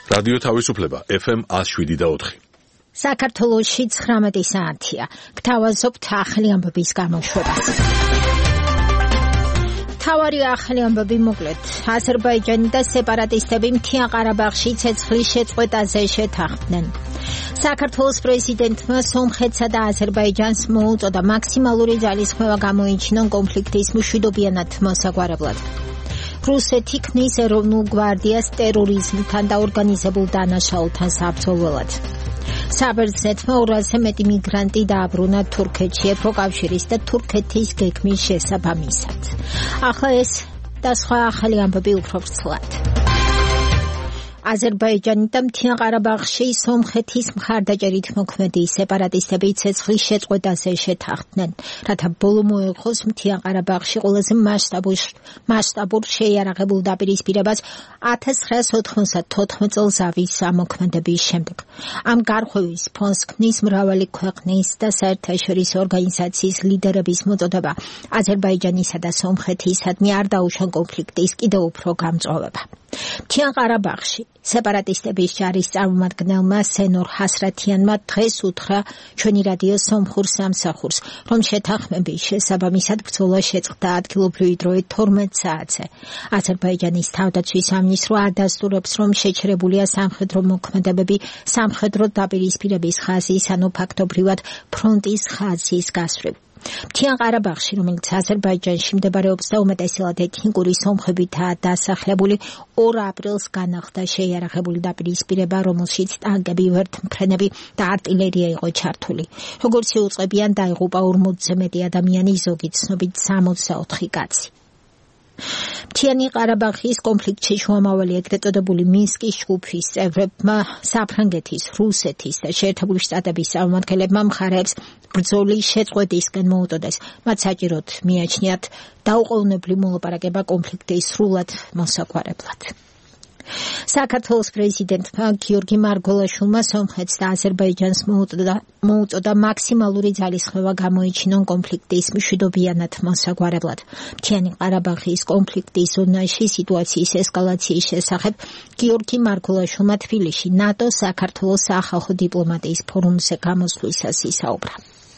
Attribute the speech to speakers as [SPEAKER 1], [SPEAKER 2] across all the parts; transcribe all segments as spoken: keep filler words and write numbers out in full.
[SPEAKER 1] რადიო თავისუფლება ეფ ემ one oh seven და four.
[SPEAKER 2] საქართველოში ცხრამეტი საათია. გთავაზობთ ახალი ამბების გამოშვებას. თავარი ახალი ამბები მოკლედ. აზერბაიჯანი და სეპარატისტები მთიან ყარაბაღში ცეცხლის შეწყვეტაზე შეთანხმდნენ. საქართველოს პრეზიდენტმა სომხეთსა და აზერბაიჯანს მოუწოდა მაქსიმალური ძალისხმევა გამოიჩინონ კონფლიქტის მშვიდობიანად მოსაგვარებლად. რუსეთი ქმნის ეროვნულ გვარდიას ტერორიზმთან და ორგანიზებულ დანაშაულთან საბრძოლველად. საბერძნეთმა ორასზე მეტი მიგრანტი დააბრუნა თურქეთში ევროკავშირის და თურქეთის გეგმის შესაბამისად. ახლა ეს და სხვა ახალი ამბები უფრო ვრცლად. აზერბაიჯანი და მთიან ყარაბაღში სომხეთის მხარდაჭერით მოქმედი სეპარატისტები ცეცხლის შეწყვეტაზე შეთანხმდნენ, რათა ბოლო მოეღოს მთიან ყარაბაღში ყველაზე მასშტაბურ შეიარაღებულ დაპირისპირებას one thousand nine hundred ninety-four წელს ავის ამოქმედების შემდეგ. ამ გარღვევის ფონს ქმნის მრავალი ქვეყნის და საერთაშორისო ორგანიზაციის ლიდერების მოწოდება აზერბაიჯანისა და სომხეთისადმი არ დაუშვა კონფლიქტის კიდევ უფრო გამწვავება. მთიან ყარაბაღში სეპარატისტების ჯარის წარმომადგენელმა სენორ ჰასრათიანმა დღეს უთხრა ჩვენი რადიო სომხურ სამსახურს, რომ შეთანხმების შესაბამისად ბრძოლა შეწყდა ადგილობრივი დროით twelve საათზე. აზერბაიჯანის თავდაცვის სამინისტრო ადასტურებს, რომ შეჩერებულია სამხედრო მოქმედებები სამხედრო დაპირისპირების ხაზის, ანუ ფაქტობრივად ფრონტის ხაზის გასწვრივ. მთიან ყარაბაღში, რომელიც აზერბაიჯანში მდებარეობს და უმეტესად ეთნიკური სომხებითაა დასახლებული, two აპრილს განახლდა შეიარაღებული დაპირისპირება, რომელშიც ტანკები, ვერტმფრენები და არტილერია იყო ჩართული. როგორც იუწყებიან, დაიღუპა ორმოცზე მეტი ადამიანი, ზოგი ცნობით sixty-four კაცი. მთიანი ყარაბაღის კონფლიქტში შუამავალი ეგრეთ წოდებული მინსკის ჯგუფის წევრებმა საფრანგეთის, რუსეთის და შეერთებული შტატების წარმომადგენლებმა მხარეებს ბრძოლის შეწყვეტისკენ მოუწოდეს. მათ საჭიროდ მიაჩნიათ დაუყოვნებლივ მოლაპარაკება კონფლიქტის სრულად მოსაგვარებლად. საქართველოს პრეზიდენტმა გიორგი მარგველაშვილმა სომხეთს და აზერბაიჯანს მოუწოდა მაქსიმალური ძალისხმევა გამოიჩინონ კონფლიქტის მშვიდობიანად მოსაგვარებლად. მთიანი ყარაბაღის კონფლიქტის ზონაში სიტუაციის ესკალაციის შესახებ გიორგი მარგველაშვილმა თბილისში ნატო საქართველოს სახალხო დიპლომატიის ფორუმზე გამოსვლისას ისაუბრა.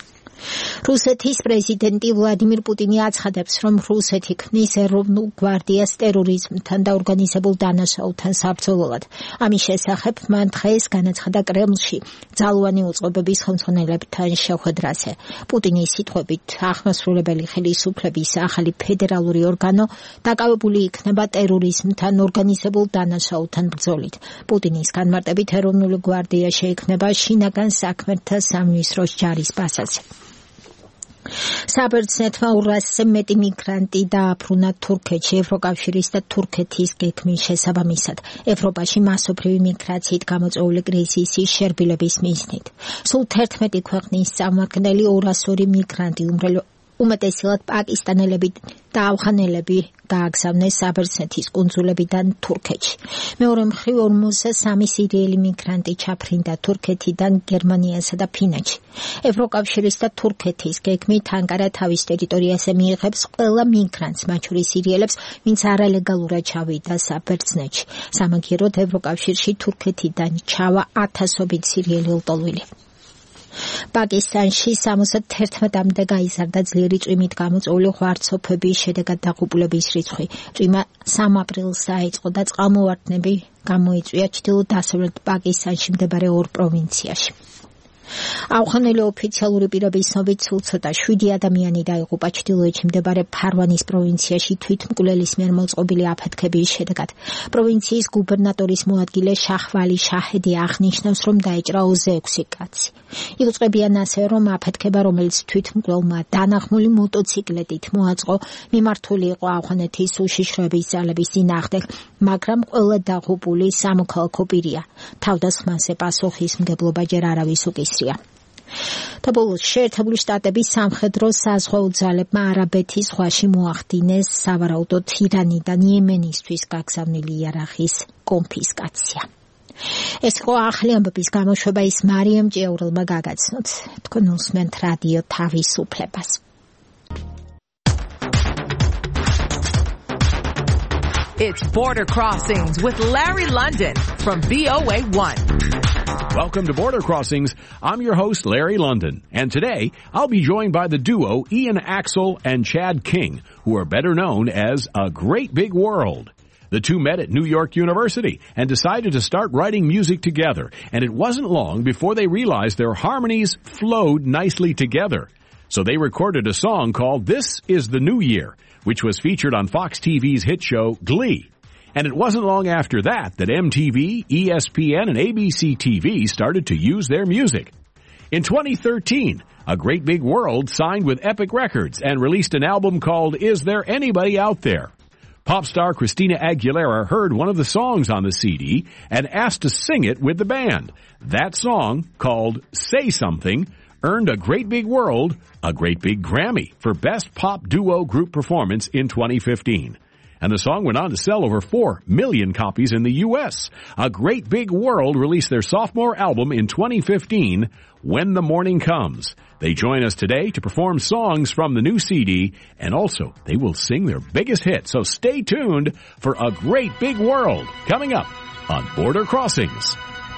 [SPEAKER 2] რუსეთის პრეზიდენტი ვლადიმირ პუტინი აცხადებს, რომ რუსეთი ქმნის ეროვნულ გვარდიას ტერორიზმთან და ორგანიზებულ დანაშაულთან საბრძოლველად. ამის შესახებ მან დღეს განაცხადა კრემლში ძალოვანი უწყობების ხელმძღვანელებთან შეხვედრაზე. პუტინის სიტყვებით, აღმასრულებელი ხელისუფლების ახალი ფედერალური ორგანო დაკავებული იქნება ტერორიზმთან, ორგანიზებულ დანაშაულთან ბრძოლით. პუტინის განმარტებით, ეროვნული გვარდია შეიქმნება შინაგან საქმეთა სამინისტროს ჯარის ბაზაზე. საბერძნეთმა ორასზე მეტი მიგრანტი დააბრუნა თურქეთში ევროკავშირის და თურქეთის გეგმის შესაბამისად, ევროპაში მასობრივი მიგრაციით გამოწვეული კრიზისის შერბილების მიზნით. სულ თერთმეტი ქვეყნის წარმომადგენელი two hundred two მიგრანტი უმეტესად პაკისტანელები და ავღანელები გააგზავნეს საბერძნეთის კუნძულებიდან თურქეთში. მეორე მხრივ forty-three სირიელი მიგრანტი ჩაფრინდა თურქეთიდან გერმანიასა და ფინეთში. ევროკავშირის და თურქეთის გეგმით ანკარა თავის ტერიტორიაზე მიიღებს ყველა მიგრანტს, მათ შორის სირიელებს, ვინც არალეგალურად ჩავიდა საბერძნეთში. სამაგიეროდ ევროკავშირში თურქეთიდან ჩავა ათასობით სირიელი ლტოლვილი. პაკისტანში seventy-one-მდე გაიზარდა ძლიერი წვიმით გამოწვეული ღვარცოფების შედეგად დაღუპულების რიცხვი. წვიმა three აპრილს დაიწყო და წყალმოვარდნები გამოიწვია ჩრდილო-დასავლეთ პაკისტანში მდებარე ორ პროვინციაში. ავღანელი ოფიციალური პირების ცნობით სულ ცოტა seven ადამიანი დაიღუპა ჩრდილოეთში მდებარე ფარვანის პროვინციაში თვითმკვლელის მიერ მოწყობილი აფეთქების შედეგად. პროვინციის გუბერნატორის მოადგილე შახვალი შაჰედი აღნიშნავს, რომ დაეჭრა twenty-six კაცი. იუწყებიან ასევე, რომ აფეთქება, რომელიც თვითმკვლელმა დანახმული მოტოციკლეტით მოაწყო, მიმართული იყო ავღანეთის უშიშროების ძალების წინააღმდეგ, მაგრამ ყველა დაღუპული სამოქალაქო პირია. თავდასხმაზე პასუხისმგებლობა ჯერ არავის უკისრია. და ბოლოს შეერთებული შტატების სამხედრო საზღვაო ძალებმა არაბეთის ზღვაში მოახდინეს სავარაუდოდ ირანიდან იემენისთვის გაგზავნილი იარაღის კონფისკაცია. ეს იყო ახალი ამბების გამოშვება, ის მარიამ ჭიაურელმა გაგაცნოთ. თქვენ უსმენთ რადიო თავისუფლებას.
[SPEAKER 3] It's Border Crossings with Larry London from V O A one.
[SPEAKER 4] Welcome to Border Crossings. I'm your host, Larry London, and today I'll be joined by the duo Ian Axel and Chad King, who are better known as A Great Big World. The two met at New York University and decided to start writing music together, and it wasn't long before they realized their harmonies flowed nicely together. So they recorded a song called This Is the New Year, which was featured on Fox T V's hit show Glee. And it wasn't long after that that M T V, E S P N, and A B C T V started to use their music. In twenty thirteen, A Great Big World signed with Epic Records and released an album called Is There Anybody Out There? Pop star Christina Aguilera heard one of the songs on the C D and asked to sing it with the band. That song, called Say Something, earned A Great Big World a Great Big Grammy for Best Pop Duo Group Performance in twenty fifteen. And the song went on to sell over four million copies in the U S. A Great Big World released their sophomore album in twenty fifteen, When the Morning Comes. They join us today to perform songs from the new C D, and also they will sing their biggest hit. So stay tuned for A Great Big World coming up on Border Crossings.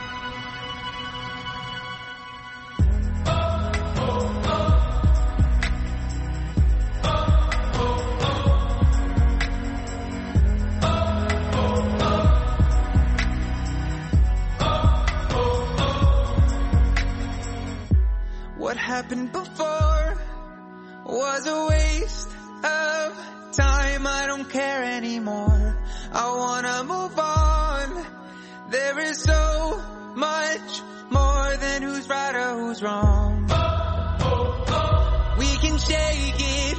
[SPEAKER 5] What happened before was a waste of time. I don't care anymore. I wanna move on. There is so much more than who's right or who's wrong. We can shake it.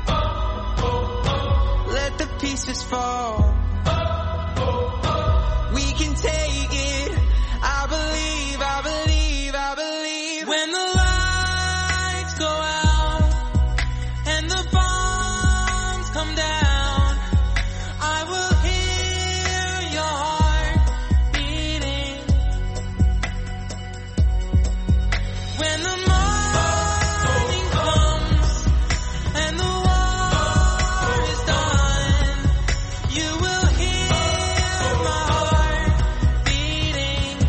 [SPEAKER 5] Let the pieces fall. We can take it. I believe, I believe, I believe. When the go out and the bombs come down, I will hear your heart beating. When the morning comes and the war is done, you will hear my heart beating.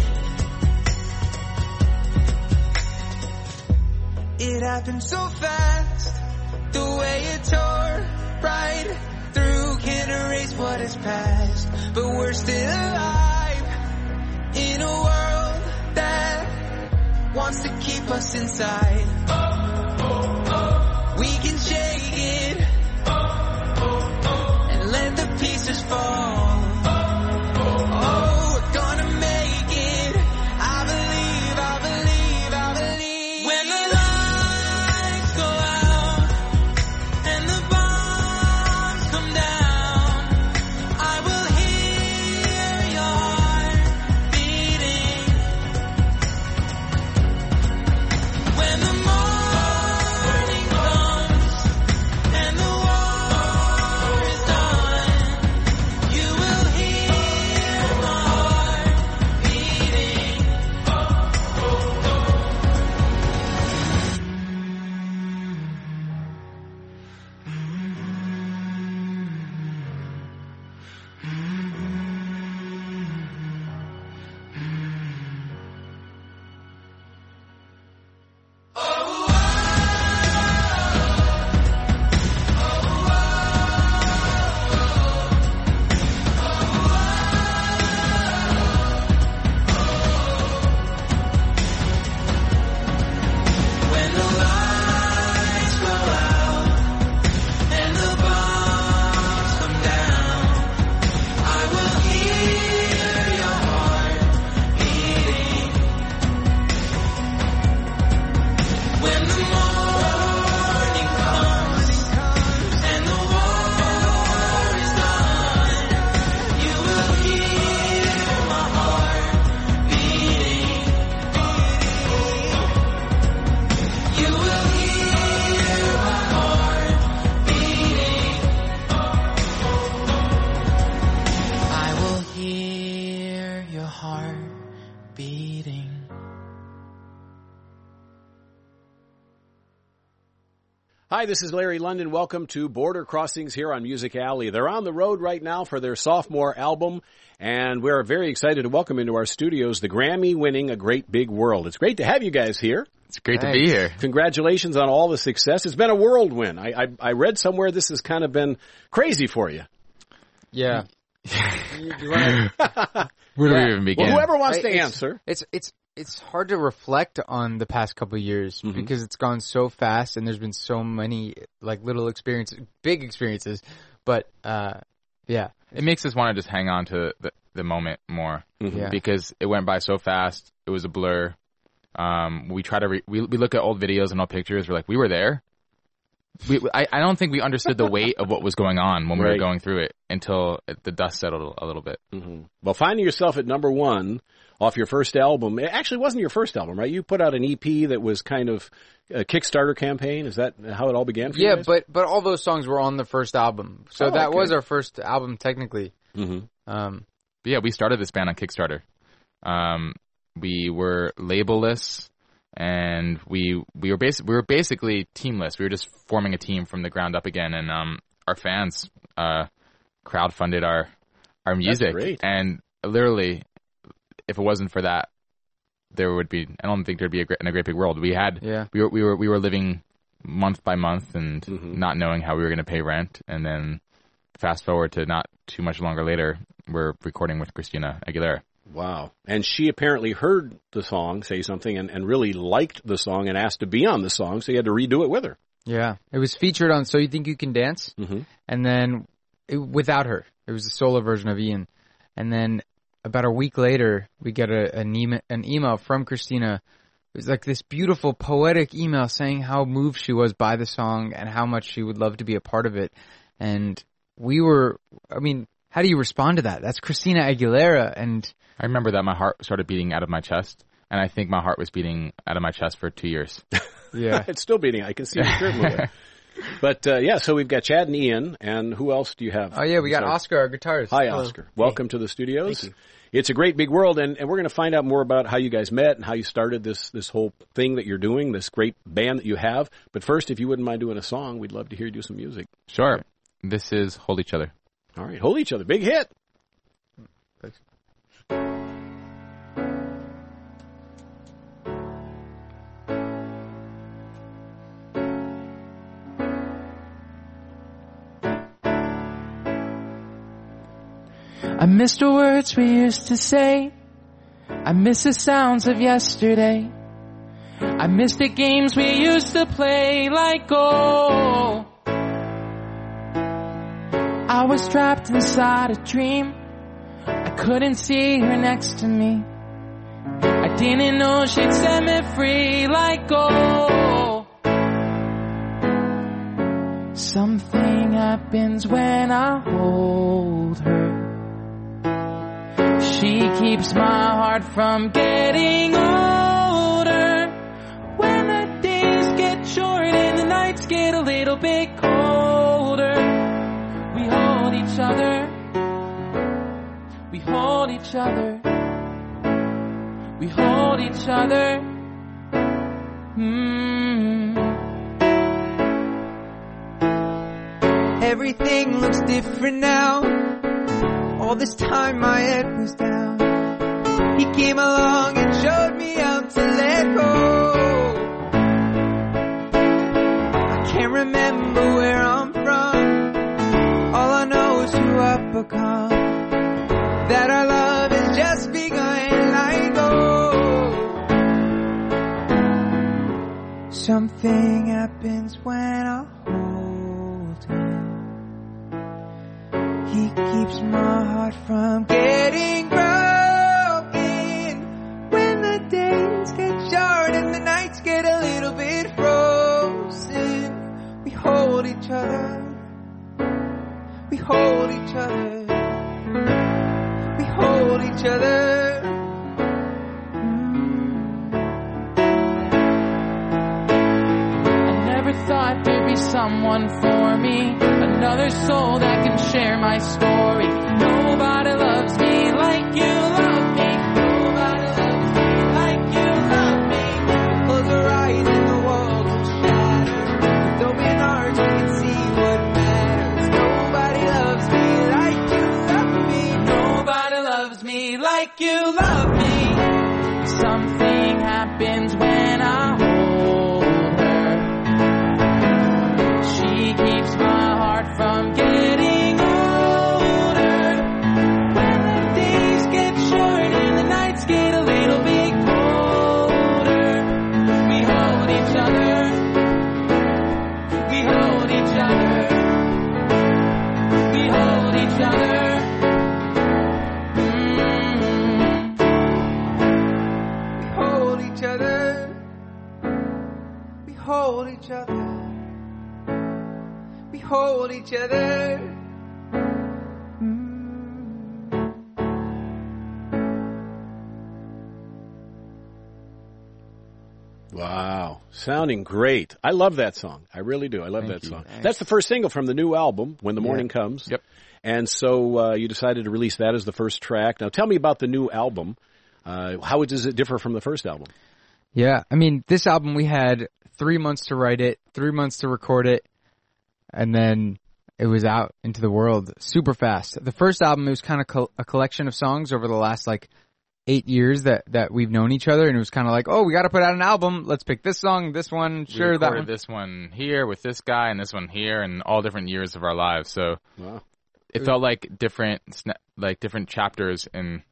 [SPEAKER 5] It happened so fast, the way it tore right through. Can't erase what is past, but we're still alive in a world that wants to keep us inside. We can shake it and let the pieces fall. Oh, we're gonna make it. I believe, I believe, I believe. When the When the morning comes
[SPEAKER 4] Hi, this is Larry London. Welcome to Border Crossings here on Music Alley. They're on the road right now for their sophomore album, and we're very excited to welcome into our studios the Grammy-winning A Great Big World. It's great to have you guys here.
[SPEAKER 6] It's great
[SPEAKER 7] Thanks.
[SPEAKER 6] to be here.
[SPEAKER 4] Congratulations on all the success. It's been a whirlwind. I, I, I read somewhere this has kind of been crazy for you.
[SPEAKER 7] Yeah. you, you wanna,
[SPEAKER 6] Where do
[SPEAKER 4] Yeah.
[SPEAKER 6] we even begin?
[SPEAKER 4] Well, whoever wants
[SPEAKER 7] I-
[SPEAKER 4] to
[SPEAKER 7] it's-
[SPEAKER 4] answer.
[SPEAKER 7] It's it's it's hard to reflect on the past couple of years
[SPEAKER 4] Mhm.
[SPEAKER 7] because it's gone so fast and there's been so many like little experiences, big experiences. But uh, yeah,
[SPEAKER 6] It makes us want to just hang on to the, the moment more
[SPEAKER 4] Mhm.
[SPEAKER 7] Yeah.
[SPEAKER 6] because it went by so fast. It was a blur. Um, we try to re- we we look at old videos and old pictures. We're like, we were there. We I, I don't think we understood the weight of what was going on when we
[SPEAKER 4] Right.
[SPEAKER 6] were going through it until it, the dust settled a little bit.
[SPEAKER 4] Mm-hmm. Well, finding yourself at number one off your first album, it actually wasn't your first album, right? You put out an E P that was kind of a Kickstarter campaign. Is that how it all began for you
[SPEAKER 7] yeah.
[SPEAKER 4] guys?
[SPEAKER 7] But but all those songs were on the first album, so
[SPEAKER 4] Oh,
[SPEAKER 7] that
[SPEAKER 4] okay.
[SPEAKER 7] was our first album technically.
[SPEAKER 4] Mm-hmm.
[SPEAKER 7] Um,
[SPEAKER 6] But yeah, we started this band on Kickstarter. Um, we were labelless, and we we were basi- we were basically teamless. We were just forming a team from the ground up again, and um, our fans uh, crowdfunded our our music.
[SPEAKER 4] great.
[SPEAKER 6] And literally, if it wasn't for that, there would be. I don't think there'd be a great, in a great big world. We had
[SPEAKER 7] yeah.
[SPEAKER 6] we were we were we were living month by month and
[SPEAKER 4] Mhm.
[SPEAKER 6] not knowing how we were going to pay rent, and then fast forward to not too much longer later, we're recording with Christina Aguilera.
[SPEAKER 4] Wow. And she apparently heard the song, Say Something, and, and really liked the song and asked to be on the song, so you had to redo it with her.
[SPEAKER 7] Yeah, it was featured on So You Think You Can Dance,
[SPEAKER 4] Mm-hmm.
[SPEAKER 7] and then it, without her, it was a solo version of Ian. And then about a week later, we get a, an, email, an email from Christina. It was like this beautiful, poetic email saying how moved she was by the song and how much she would love to be a part of it. And we were, I mean, how do you respond to that? That's Christina Aguilera, and
[SPEAKER 6] I remember that my heart started beating out of my chest, and I think my heart was beating out of my chest for two years.
[SPEAKER 7] yeah.
[SPEAKER 4] It's still beating. I can see the shirt moving. But, uh, yeah, so we've got Chad and Ian, and who else do you have?
[SPEAKER 7] Oh, yeah, we got
[SPEAKER 4] Sorry.
[SPEAKER 7] Oscar, our guitarist.
[SPEAKER 4] Hi,
[SPEAKER 7] Hello.
[SPEAKER 4] Oscar. Welcome to the studios.
[SPEAKER 7] Thank you.
[SPEAKER 4] It's a great big world, and, and we're going to find out more about how you guys met and how you started this this whole thing that you're doing, this great band that you have. But first, if you wouldn't mind doing a song, we'd love to hear you do some music.
[SPEAKER 6] Sure. This is Hold Each Other.
[SPEAKER 4] All right, Hold Each Other. Big hit.
[SPEAKER 8] I miss the words we used to say. I miss the sounds of yesterday. I miss the games we used to play like gold. I was trapped inside a dream. I couldn't see her next to me. I didn't know she'd set me free like gold. Something happens when I hold her. She keeps my heart from getting older. When the days get short and the nights get a little bit colder, we hold each other. We hold each other. We hold each other. Mm.
[SPEAKER 5] Everything looks different now. All this time my head was down. He came along and showed me how to let go. I can't remember where I'm from. All I know is who I've become. That our love has just begun like gold. Something happens when I hold him. He keeps my heart from getting broken. When the days get short and the nights get a little bit frozen, we hold each other. We hold each other. We hold each other.
[SPEAKER 8] I never thought there'd be someone for me, another soul that can share my story. Nobody loves me like you love me. Nobody loves me like you love me.
[SPEAKER 5] Close our eyes and the world will shatter. Don't be
[SPEAKER 8] like you love me. Something happens when I hold her. She keeps my heart from getting older. When the days get short and the nights get a little bit colder, we hold each other. We hold each other. We hold each other.
[SPEAKER 5] Hold each other. We hold each other.
[SPEAKER 9] Wow. Sounding great. I love that song. I really do. I love
[SPEAKER 7] Thank
[SPEAKER 9] that
[SPEAKER 7] you.
[SPEAKER 9] song.
[SPEAKER 7] Thanks.
[SPEAKER 9] That's the first single from the new album, When the Morning
[SPEAKER 7] Yeah.
[SPEAKER 9] Comes.
[SPEAKER 6] Yep.
[SPEAKER 9] And so uh, you decided to release that as the first track. Now tell me about the new album. Uh, how does it differ from the first album?
[SPEAKER 7] Yeah, I mean, this album we had three months to write it, three months to record it, and then it was out into the world super fast. The first album, it was kind of co- a collection of songs over the last like eight years that, that we've known each other, and it was kind of like, oh, we got to put out an album. Let's pick this song, this one,
[SPEAKER 6] We
[SPEAKER 7] sure, that
[SPEAKER 6] recorded
[SPEAKER 7] one.
[SPEAKER 6] this one here with this guy and this one here, and all different years of our lives. So
[SPEAKER 9] Wow.
[SPEAKER 6] it felt like different, sna- like different chapters in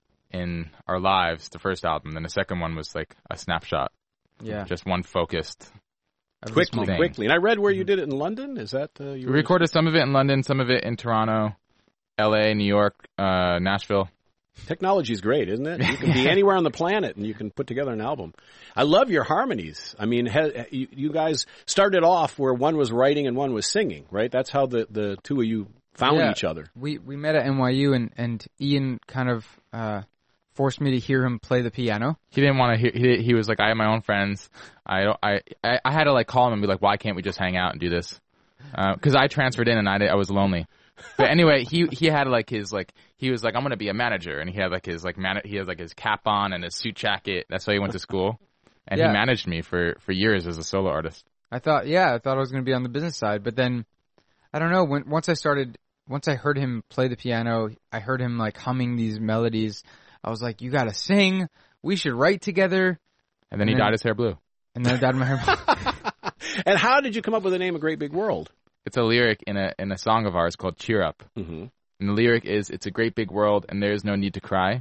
[SPEAKER 6] in our lives. The first album, then the second one was like a snapshot,
[SPEAKER 7] Yeah,
[SPEAKER 6] just one focused.
[SPEAKER 7] of this
[SPEAKER 9] Quickly,
[SPEAKER 7] moment.
[SPEAKER 9] quickly. And I read where you did it in London. Is that uh, you
[SPEAKER 6] We recorded some of it in London, some of it in Toronto, L A, New York, uh, Nashville.
[SPEAKER 9] Technology is great, isn't it? You can be anywhere on the planet and you can put together an album. I love your harmonies. I mean, ha- you, you guys started off where one was writing and one was singing, right? That's how the, the two of you found
[SPEAKER 7] Yeah.
[SPEAKER 9] each other.
[SPEAKER 7] We we met at N Y U, and, and Ian kind of uh, forced me to hear him play the piano.
[SPEAKER 6] He didn't want to hear. He, he was like, I have my own friends. I don't. I, I I had to like call him and be like, why can't we just hang out and do this? Because I transferred in and I did, I was lonely. But anyway, he he had like his like he was like, I'm gonna be a manager, and he had like his like man he had like his cap on and his suit jacket. That's why he went to school, and
[SPEAKER 7] Yeah.
[SPEAKER 6] he managed me for for years as a solo artist.
[SPEAKER 7] I thought, yeah, I thought I was going to be on the business side, but then I don't know. When once I started, once I heard him play the piano, I heard him like humming these melodies. I was like, you got to sing. We should write together.
[SPEAKER 6] And then he
[SPEAKER 7] And then-
[SPEAKER 6] dyed his hair blue.
[SPEAKER 7] And then I dyed my hair.
[SPEAKER 9] And how did you come up with the name A Great Big World?
[SPEAKER 6] It's a lyric in a in a song of ours called "Cheer Up."
[SPEAKER 9] Mm-hmm.
[SPEAKER 6] And the lyric is, it's a great big world and there's no need to cry.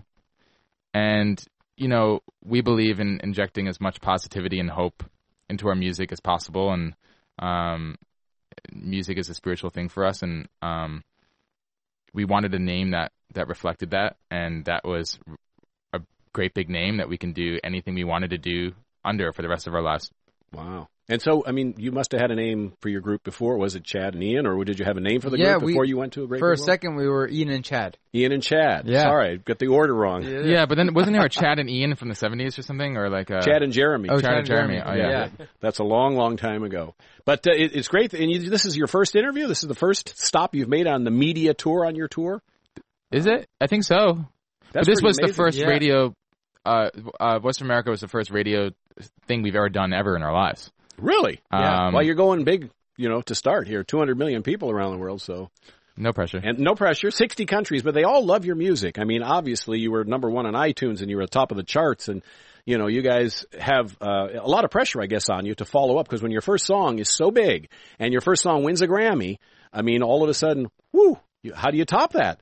[SPEAKER 6] And, you know, we believe in injecting as much positivity and hope into our music as possible. And um, music is a spiritual thing for us. And um, we wanted a name that, that reflected that. And that was a great big name that we can do anything we wanted to do under for the rest of our lives.
[SPEAKER 9] Wow. And so, I mean, you must have had a name for your group before. Was it Chad and Ian, or did you have a name for the
[SPEAKER 7] Yeah,
[SPEAKER 9] group
[SPEAKER 7] we-
[SPEAKER 9] before you went to A Great
[SPEAKER 7] For a
[SPEAKER 9] Big World?
[SPEAKER 7] second, we were Ian and Chad.
[SPEAKER 9] Ian and Chad.
[SPEAKER 7] Yeah.
[SPEAKER 9] Sorry, got the order wrong.
[SPEAKER 6] Yeah, but then wasn't there a Chad and Ian from the seventies or something? Or like a,
[SPEAKER 9] Chad and Jeremy.
[SPEAKER 7] Oh,
[SPEAKER 6] Chad and Jeremy. Oh, yeah.
[SPEAKER 9] That's a long, long time ago. But uh, it, it's great. And you, this is your first interview? This is the first stop you've made on the media tour on your tour?
[SPEAKER 6] Is it? I think so.
[SPEAKER 9] That's
[SPEAKER 6] but this
[SPEAKER 9] pretty
[SPEAKER 6] was the
[SPEAKER 9] amazing.
[SPEAKER 6] first
[SPEAKER 7] Yeah.
[SPEAKER 6] radio, uh, uh, Western America was the first radio thing we've ever done ever in our lives.
[SPEAKER 9] Really?
[SPEAKER 6] Um,
[SPEAKER 9] Well, you're going big, you know, to start here. two hundred million people around the world, so.
[SPEAKER 6] No pressure.
[SPEAKER 9] And no pressure, sixty countries, but they all love your music. I mean, obviously, you were number one on iTunes and you were at the top of the charts. And, you know, you guys have uh, a lot of pressure, I guess, on you to follow up because when your first song is so big and your first song wins a Grammy, I mean, all of a sudden, whoo, you, how do you top that?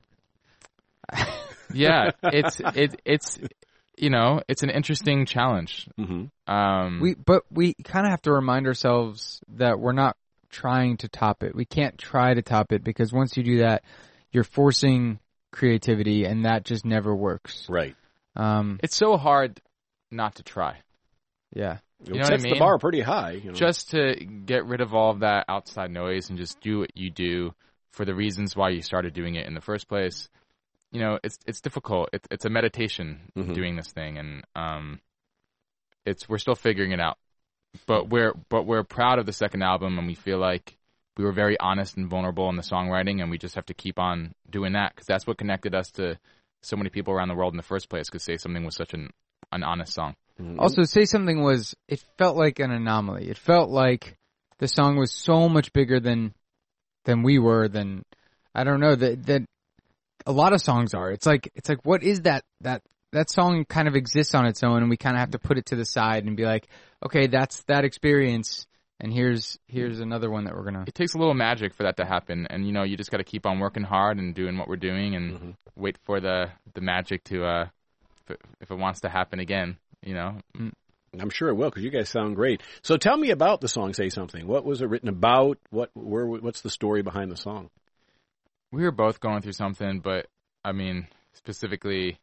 [SPEAKER 6] Yeah, it's it it's you know it's an interesting challenge.
[SPEAKER 9] Mm-hmm.
[SPEAKER 6] Um,
[SPEAKER 7] We, but we kind of have to remind ourselves that we're not trying to top it. We can't try to top it because once you do that, you're forcing creativity, and that just never works.
[SPEAKER 9] Right.
[SPEAKER 7] Um,
[SPEAKER 6] it's so hard not to try.
[SPEAKER 7] yeah.
[SPEAKER 6] You know
[SPEAKER 9] it
[SPEAKER 6] what I
[SPEAKER 9] sets
[SPEAKER 6] mean?
[SPEAKER 9] the bar pretty high. You know?
[SPEAKER 6] Just to get rid of all of that outside noise and just do what you do for the reasons why you started doing it in the first place. You know, it's it's difficult. It's it's a meditation
[SPEAKER 9] Mhm.
[SPEAKER 6] doing this thing, and um, it's we're still figuring it out. But we're but we're proud of the second album, and we feel like we were very honest and vulnerable in the songwriting, and we just have to keep on doing that because that's what connected us to so many people around the world in the first place. Because Say Something was such an an honest song.
[SPEAKER 9] Mhm.
[SPEAKER 7] Also, Say Something was, it felt like an anomaly. It felt like the song was so much bigger than than we were, than, I don't know, that that a lot of songs are. It's like, it's like, what is that, that that song kind of exists on its own, and we kind of have to put it to the side and be like, okay, that's that experience, and here's here's another one that we're gonna.
[SPEAKER 6] It takes a little magic for that to happen, and you know, you just got to keep on working hard and doing what we're doing, and mm-hmm. wait for the the magic to uh, if it, if it wants to happen again, you know.
[SPEAKER 9] I'm sure it will, because you guys sound great. So tell me about the song "Say Something." What was it written about? What where what's the story behind the song?
[SPEAKER 6] We were both going through something, but I mean, specifically,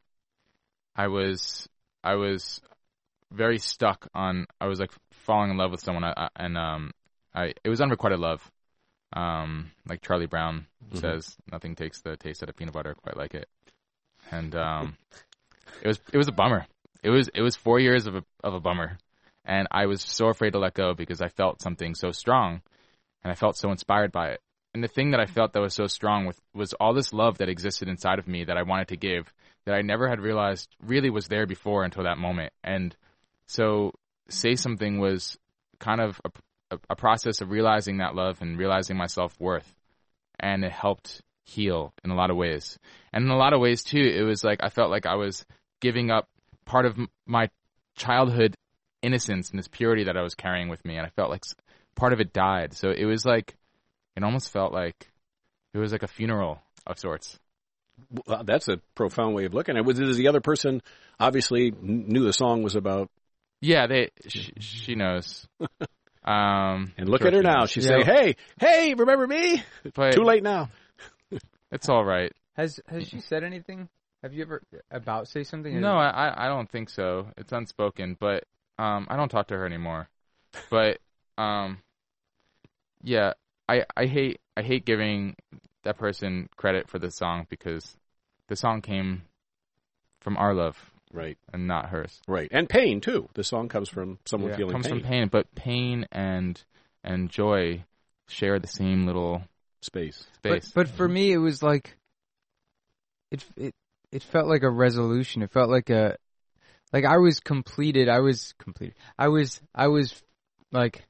[SPEAKER 6] I was I was very stuck on. I was like falling in love with someone, I, I, and um, I it was unrequited love. Um, like Charlie Brown mm-hmm. says, nothing takes the taste out of peanut butter quite like it, and um, it was it was a bummer. It was it was four years of a of a bummer, and I was so afraid to let go because I felt something so strong, and I felt so inspired by it. And the thing that I felt that was so strong with was all this love that existed inside of me that I wanted to give, that I never had realized really was there before until that moment. And so, Say Something was kind of a, a, a process of realizing that love and realizing my self-worth, and it helped heal in a lot of ways. And in a lot of ways too, it was like I felt like I was giving up part of my childhood innocence and this purity that I was carrying with me, and I felt like part of it died. So it was like, it almost felt like it was like a funeral of sorts.
[SPEAKER 9] Well, that's a profound way of looking at it. Was it the other person obviously knew the song was about?
[SPEAKER 6] Yeah, they. She, she knows. Um,
[SPEAKER 9] and look sure at her now. She's yeah. saying, "Hey, hey, remember me?" But too late now.
[SPEAKER 6] It's all right.
[SPEAKER 7] Has Has she said anything? Have you ever about Say Something?
[SPEAKER 6] No, I I don't think so. It's unspoken, but um, I don't talk to her anymore. But um, yeah, I I hate I hate giving that person credit for the song because the song came from our love,
[SPEAKER 9] right,
[SPEAKER 6] and not hers,
[SPEAKER 9] right, and pain too. The song comes from someone
[SPEAKER 6] yeah,
[SPEAKER 9] feeling
[SPEAKER 6] comes
[SPEAKER 9] pain.
[SPEAKER 6] from pain, but pain and and joy share the same little
[SPEAKER 9] space.
[SPEAKER 6] Space,
[SPEAKER 7] but, but for me, it was like it it. It felt like a resolution. It felt like a, like I was completed. I was completed. I was, I was like,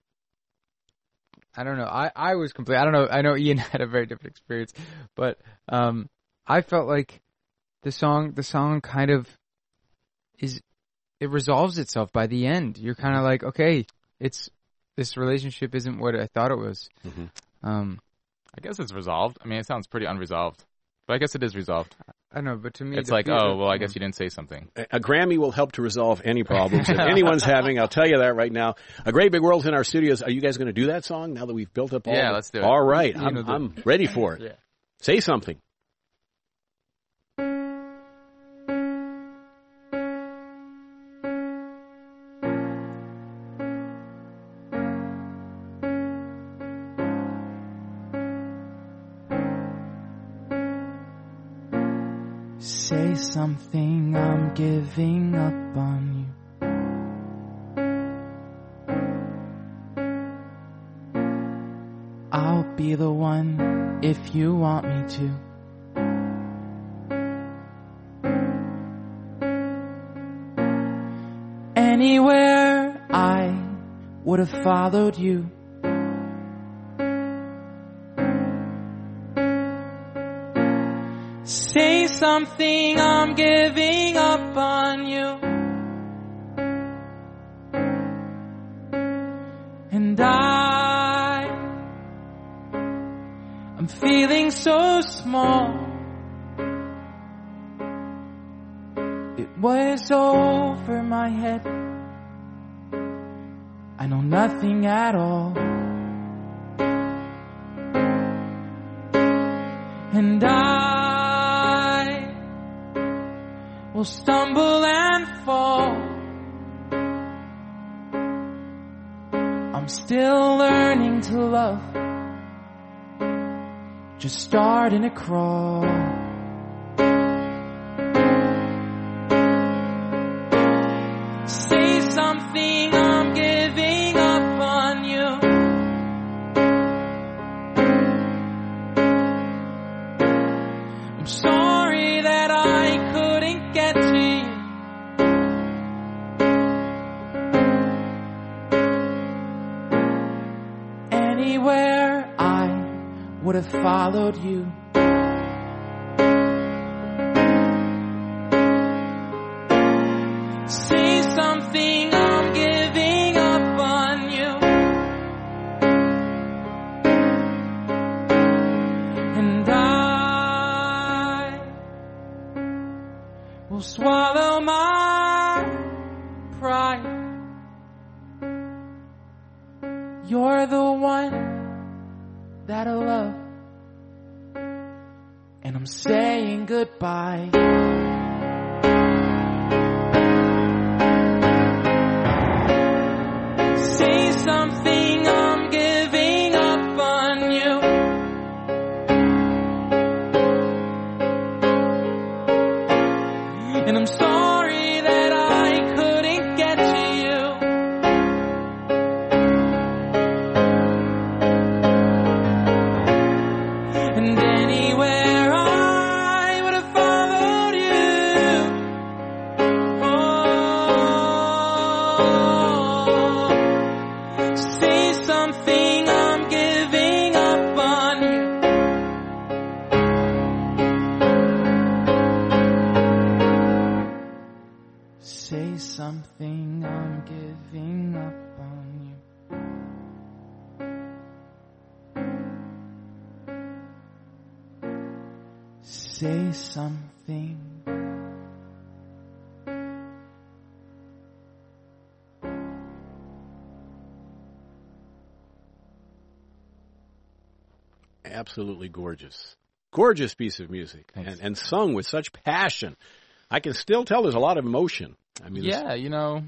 [SPEAKER 7] I don't know. I, I was complete. I don't know. I know Ian had a very different experience, but um, I felt like the song, the song kind of is, it resolves itself by the end. You're kind of like, okay, it's, this relationship isn't what I thought it was. Mm-hmm. Um,
[SPEAKER 6] I guess it's resolved. I mean, it sounds pretty unresolved, but I guess it is resolved.
[SPEAKER 7] I know, but to me,
[SPEAKER 6] it's like, oh, well, I guess you didn't say something.
[SPEAKER 9] A, a Grammy will help to resolve any problems that anyone's having. I'll tell you that right now. A Great Big World's in our studios. Are you guys going to do that song now that we've built up all
[SPEAKER 6] Yeah,
[SPEAKER 9] the,
[SPEAKER 6] let's do it.
[SPEAKER 9] All right. I'm, I'm ready for it.
[SPEAKER 7] Yeah.
[SPEAKER 9] Say something.
[SPEAKER 8] Say something, I'm giving up on you. I'll be the one if you want me to. Anywhere I would have followed you. Say something, I'm giving up on you. And I, I'm feeling so small. It was over my head. I know nothing at all. And I will stumble and fall. I'm still learning to love, just starting to crawl. Say something, I'm giving up on you. I'm sorry that I couldn't get to you. Anywhere I would have followed you. will swallow my pride. You're the one that I love, and I'm saying goodbye. Say something, I'm giving up on you. And I'm sorry that I couldn't get to you. And anywhere I would have followed you. Oh, say something, I'm giving up on you. Say something, I'm giving up on you. Say something.
[SPEAKER 9] Absolutely gorgeous. Gorgeous piece of music. And, and sung with such passion. I can still tell there's a lot of emotion. I mean,
[SPEAKER 6] yeah, you know,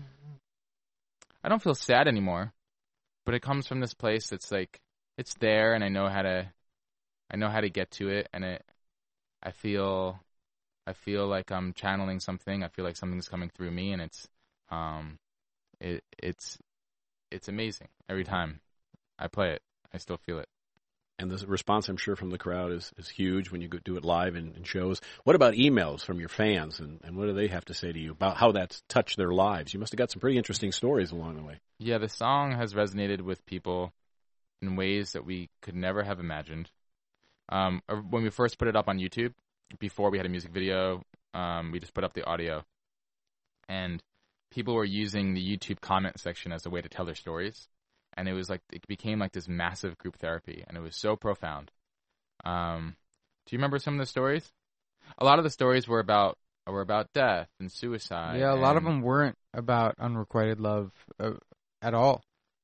[SPEAKER 6] I don't feel sad anymore, but it comes from this place that's like, it's there, and I know how to, I know how to get to it, and it, I feel, I feel like I'm channeling something. I feel like something's coming through me, and it's, um, it, it's, it's amazing every time I play it. I still feel it.
[SPEAKER 9] And the response, I'm sure, from the crowd is, is huge when you go do it live in, in shows. What about emails from your fans, and, and what do they have to say to you about how that's touched their lives? You must have got some pretty interesting stories along the way.
[SPEAKER 6] Yeah, the song has resonated with people in ways that we could never have imagined. Um, when we first put it up on YouTube, before we had a music video, um, we just put up the audio. And people were using the YouTube comment section as a way to tell their stories. And it was like, it became like this massive group therapy, and it was so profound. Um, do you remember some of the stories? A lot of the stories were about were about death and suicide.
[SPEAKER 7] Yeah, a
[SPEAKER 6] and,
[SPEAKER 7] lot of them weren't about unrequited love uh, at all.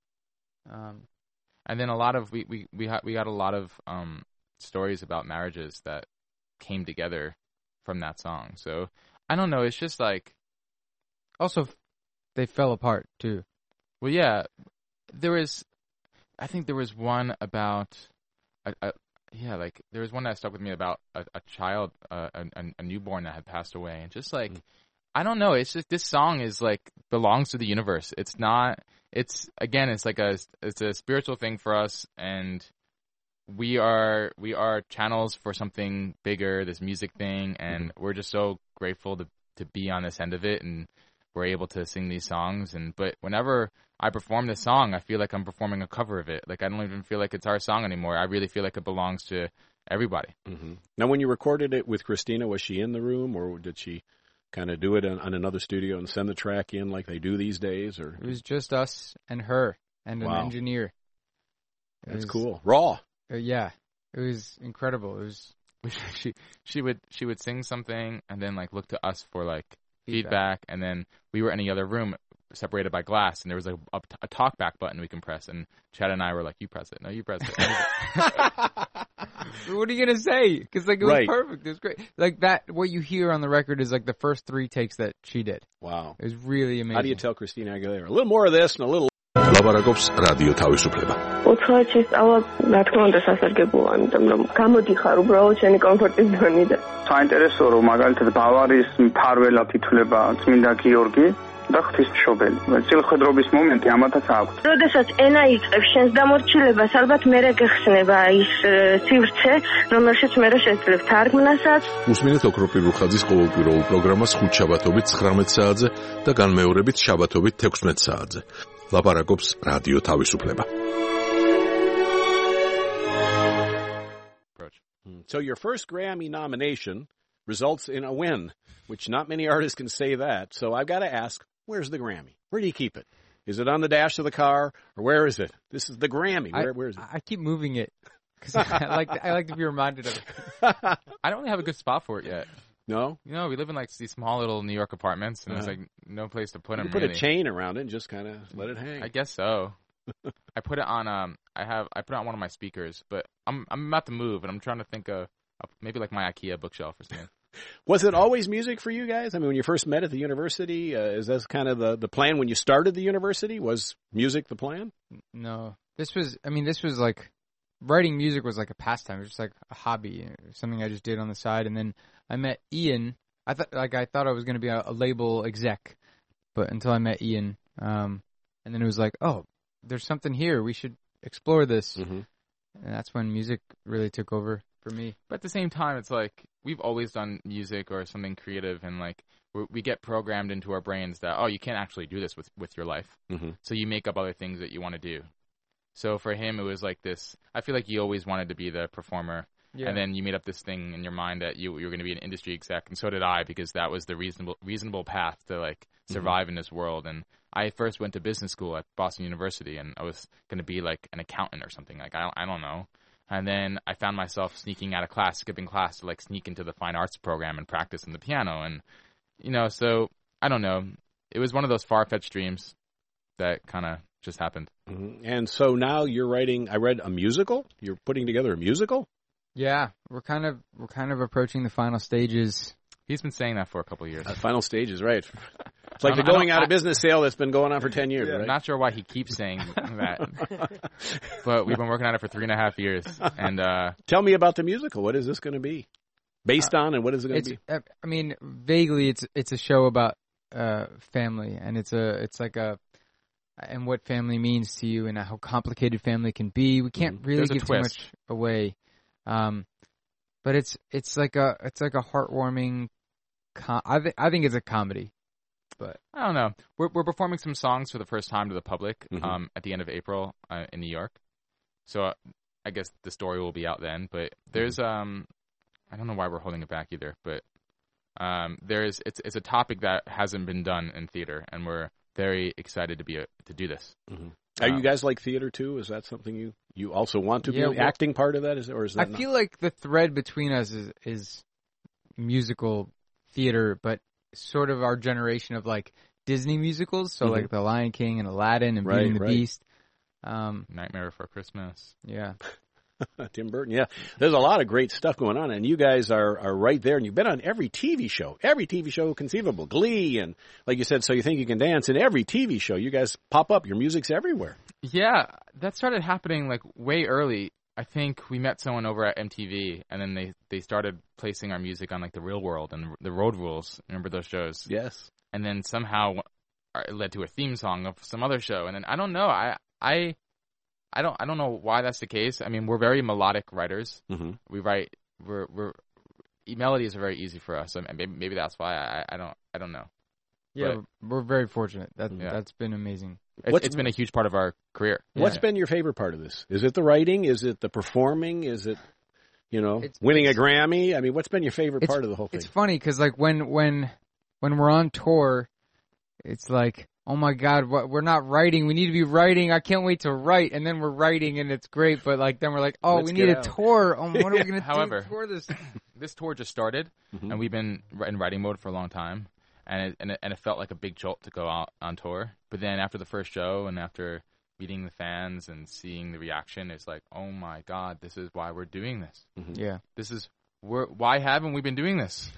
[SPEAKER 6] Um, and then a lot of we we we, ha- we got a lot of um, stories about marriages that came together from that song. So I don't know. It's just like,
[SPEAKER 7] also they fell apart too.
[SPEAKER 6] Well, yeah. There was, I think there was one about, a, a, yeah, like there was one that stuck with me about a, a child, uh, a, a newborn that had passed away, and just like, mm. I don't know, it's just this song is like belongs to the universe. It's not, it's again, it's like a, it's a spiritual thing for us, and we are we are channels for something bigger, this music thing, and mm-hmm. we're just so grateful to to be on this end of it, and we're able to sing these songs. And but whenever I perform this song, I feel like I'm performing a cover of it. Like, I don't even feel like it's our song anymore. I really feel like it belongs to everybody.
[SPEAKER 9] Mm-hmm. Now, when you recorded it with Christina, was she in the room, or did she kind of do it on, on another studio and send the track in like they do these days? Or
[SPEAKER 7] it was just us and her and an
[SPEAKER 9] wow.
[SPEAKER 7] engineer.
[SPEAKER 9] It That's was, cool. Raw.
[SPEAKER 7] Uh, yeah, it was incredible. It was
[SPEAKER 6] she she would she would sing something and then like look to us for like feedback, feedback and then we were in the other room separated by glass, and there was a, a, a talk back button we can press, and Chad and I were like, you press it. No, you press it.
[SPEAKER 7] What are you going to say? Because like, it was right. perfect. It was great. Like that, what you hear on the record is like the first three takes that she did.
[SPEAKER 9] Wow.
[SPEAKER 7] It was really amazing.
[SPEAKER 9] How do you tell Christina Aguilera? A little more of this and a little...
[SPEAKER 1] ლაპარაკობს რადიო თავისუფლება.
[SPEAKER 10] ოთხი წავა, რა თქმა უნდა, სასარგებლოა, ამიტომ რომ გამოდიხარ უბრალოდ შენი კომფორტის ზონიდან.
[SPEAKER 11] საინტერესო რომ მაგალითად ბავარის მფარველად ითვლება წმინდა გიორგი და ღვთისმშობელი. წილხვედრობის მომენტი ამათაც აქვს.
[SPEAKER 10] როდესაც ენა იწყებს შენს დამორჩილებას, ალბათ მერე გეხსნება ის სივრცე, რომელშიც მერე შეძლებ თარგმნასაც.
[SPEAKER 1] უსმინეთ ოქროპირ რუხაძის ყოველკვირეულ პროგრამას ხუთშაბათობით ცხრამეტ საათზე და განმეორებით შაბათობით თექვსმეტ საათზე. ლაპარაკობს რადიო თავისუფლება.
[SPEAKER 9] So your first Grammy nomination results in a win, which not many artists can say that. So I've got to ask, where's the Grammy? Where do you keep it? Is it on the dash of the car, or where is it? This is the Grammy. Where,
[SPEAKER 7] I,
[SPEAKER 9] where is it?
[SPEAKER 7] I keep moving it because I like to, I like to be reminded of it.
[SPEAKER 6] I don't really have a good spot for it yet.
[SPEAKER 9] No?
[SPEAKER 6] You know, we live in like these small little New York apartments, and
[SPEAKER 9] Uh-huh.
[SPEAKER 6] there's like no place to put
[SPEAKER 9] You
[SPEAKER 6] them.
[SPEAKER 9] put
[SPEAKER 6] really.
[SPEAKER 9] a chain around it and just kind of let it hang.
[SPEAKER 6] I guess so. I put it on. Um, I have. I put it on one of my speakers, but I'm I'm about to move, and I'm trying to think of, of maybe like my IKEA bookshelf or something.
[SPEAKER 9] Was it always music for you guys? I mean, when you first met at the university, uh, is that kind of the, the plan when you started the university? Was music the plan?
[SPEAKER 7] No, this was. I mean, this was like writing music was like a pastime. It was just like a hobby, something I just did on the side. And then I met Ian. I thought like I thought I was going to be a, a label exec, but until I met Ian, um, and then it was like, oh, there's something here. We should explore this.
[SPEAKER 9] Mm-hmm.
[SPEAKER 7] And that's when music really took over for me.
[SPEAKER 6] But at the same time, it's like we've always done music or something creative, and like we we get programmed into our brains that, oh, you can't actually do this with, with your life.
[SPEAKER 9] Mm-hmm.
[SPEAKER 6] So you make up other things that you want to do. So for him, it was like this. I feel like he always wanted to be the performer.
[SPEAKER 7] Yeah.
[SPEAKER 6] And then you made up this thing in your mind that you, you were going to be an industry exec, and so did I, because that was the reasonable reasonable path to like survive mm-hmm. in this world. And I first went to business school at Boston University, and I was going to be like an accountant or something. Like I don't, I don't know. And then I found myself sneaking out of class, skipping class to like sneak into the fine arts program and practice on the piano. And you know, so I don't know. It was one of those far-fetched dreams that kind of just happened.
[SPEAKER 9] Mm-hmm. And so now you're writing. I read a musical. You're putting together a musical.
[SPEAKER 7] Yeah, we're kind of we're kind of approaching the final stages.
[SPEAKER 6] He's been saying that for a couple of years.
[SPEAKER 9] Uh, final stages, right? It's like the going out of business sale that's been going on for ten years.
[SPEAKER 6] Yeah.
[SPEAKER 9] Right?
[SPEAKER 6] I'm not sure why he keeps saying that, but we've been working on it for three and a half years. And uh,
[SPEAKER 9] tell me about the musical. What is this going to be based
[SPEAKER 7] uh,
[SPEAKER 9] on, and what is it going to be?
[SPEAKER 7] I mean, vaguely, it's it's a show about uh, family, and it's a it's like a and what family means to you, and how complicated family can be. We can't really
[SPEAKER 6] There's
[SPEAKER 7] give too much away. Um, but it's it's like a it's like a heartwarming. Com- I think I think it's a comedy, but
[SPEAKER 6] I don't know. We're we're performing some songs for the first time to the public
[SPEAKER 9] mm-hmm. um,
[SPEAKER 6] at the end of April uh, in New York. So uh, I guess the story will be out then. But there's mm-hmm. um, I don't know why we're holding it back either. But um, there's it's it's a topic that hasn't been done in theater, and we're very excited to be a, to do this.
[SPEAKER 9] Mm-hmm. Are um, you guys like theater too? Is that something you, you also want to
[SPEAKER 7] yeah,
[SPEAKER 9] be? Well, acting part of that, is or is that?
[SPEAKER 7] I
[SPEAKER 9] not?
[SPEAKER 7] feel like the thread between us is, is musical theater, but sort of our generation of like Disney musicals, so mm-hmm. like The Lion King and Aladdin and
[SPEAKER 9] right,
[SPEAKER 7] Beauty and the
[SPEAKER 9] right.
[SPEAKER 7] Beast, um,
[SPEAKER 6] Nightmare Before Christmas.
[SPEAKER 7] Yeah.
[SPEAKER 9] Tim Burton, yeah. There's a lot of great stuff going on, and you guys are, are right there, and you've been on every T V show, every T V show conceivable, Glee, and like you said, So You Think You Can Dance, in every T V show. You guys pop up. Your music's everywhere.
[SPEAKER 6] Yeah, that started happening like way early. I think we met someone over at M T V, and then they, they started placing our music on like The Real World and The Road Rules. Remember those shows?
[SPEAKER 9] Yes.
[SPEAKER 6] And then somehow it led to a theme song of some other show, and then I don't know. I I. I don't. I don't know why that's the case. I mean, we're very melodic writers.
[SPEAKER 9] Mm-hmm.
[SPEAKER 6] We write. We're. We're. Melodies are very easy for us. I mean, maybe, maybe that's why. I. I don't. I don't know.
[SPEAKER 7] Yeah,
[SPEAKER 6] but,
[SPEAKER 7] we're very fortunate. That
[SPEAKER 6] yeah.
[SPEAKER 7] that's been amazing.
[SPEAKER 6] It's, it's been a huge part of our career.
[SPEAKER 9] What's
[SPEAKER 6] yeah.
[SPEAKER 9] been your favorite part of this? Is it the writing? Is it the performing? Is it, you know,
[SPEAKER 7] it's,
[SPEAKER 9] winning
[SPEAKER 7] it's,
[SPEAKER 9] a Grammy? I mean, what's been your favorite part of the whole thing?
[SPEAKER 7] It's funny because like when when when we're on tour, it's like, oh my God, what, we're not writing. We need to be writing. I can't wait to write. And then we're writing and it's great. But like, then we're like, oh,
[SPEAKER 9] Let's
[SPEAKER 7] we need a
[SPEAKER 9] out.
[SPEAKER 7] tour. Oh, what are we going to
[SPEAKER 6] However,
[SPEAKER 7] do for this?
[SPEAKER 6] This tour just started
[SPEAKER 9] mm-hmm.
[SPEAKER 6] and we've been in writing mode for a long time. And it, and it, and it felt like a big jolt to go out on tour. But then after the first show and after meeting the fans and seeing the reaction, it's like, oh my God, this is why we're doing this.
[SPEAKER 7] Mm-hmm. Yeah.
[SPEAKER 6] This is, we're, why haven't we been doing this?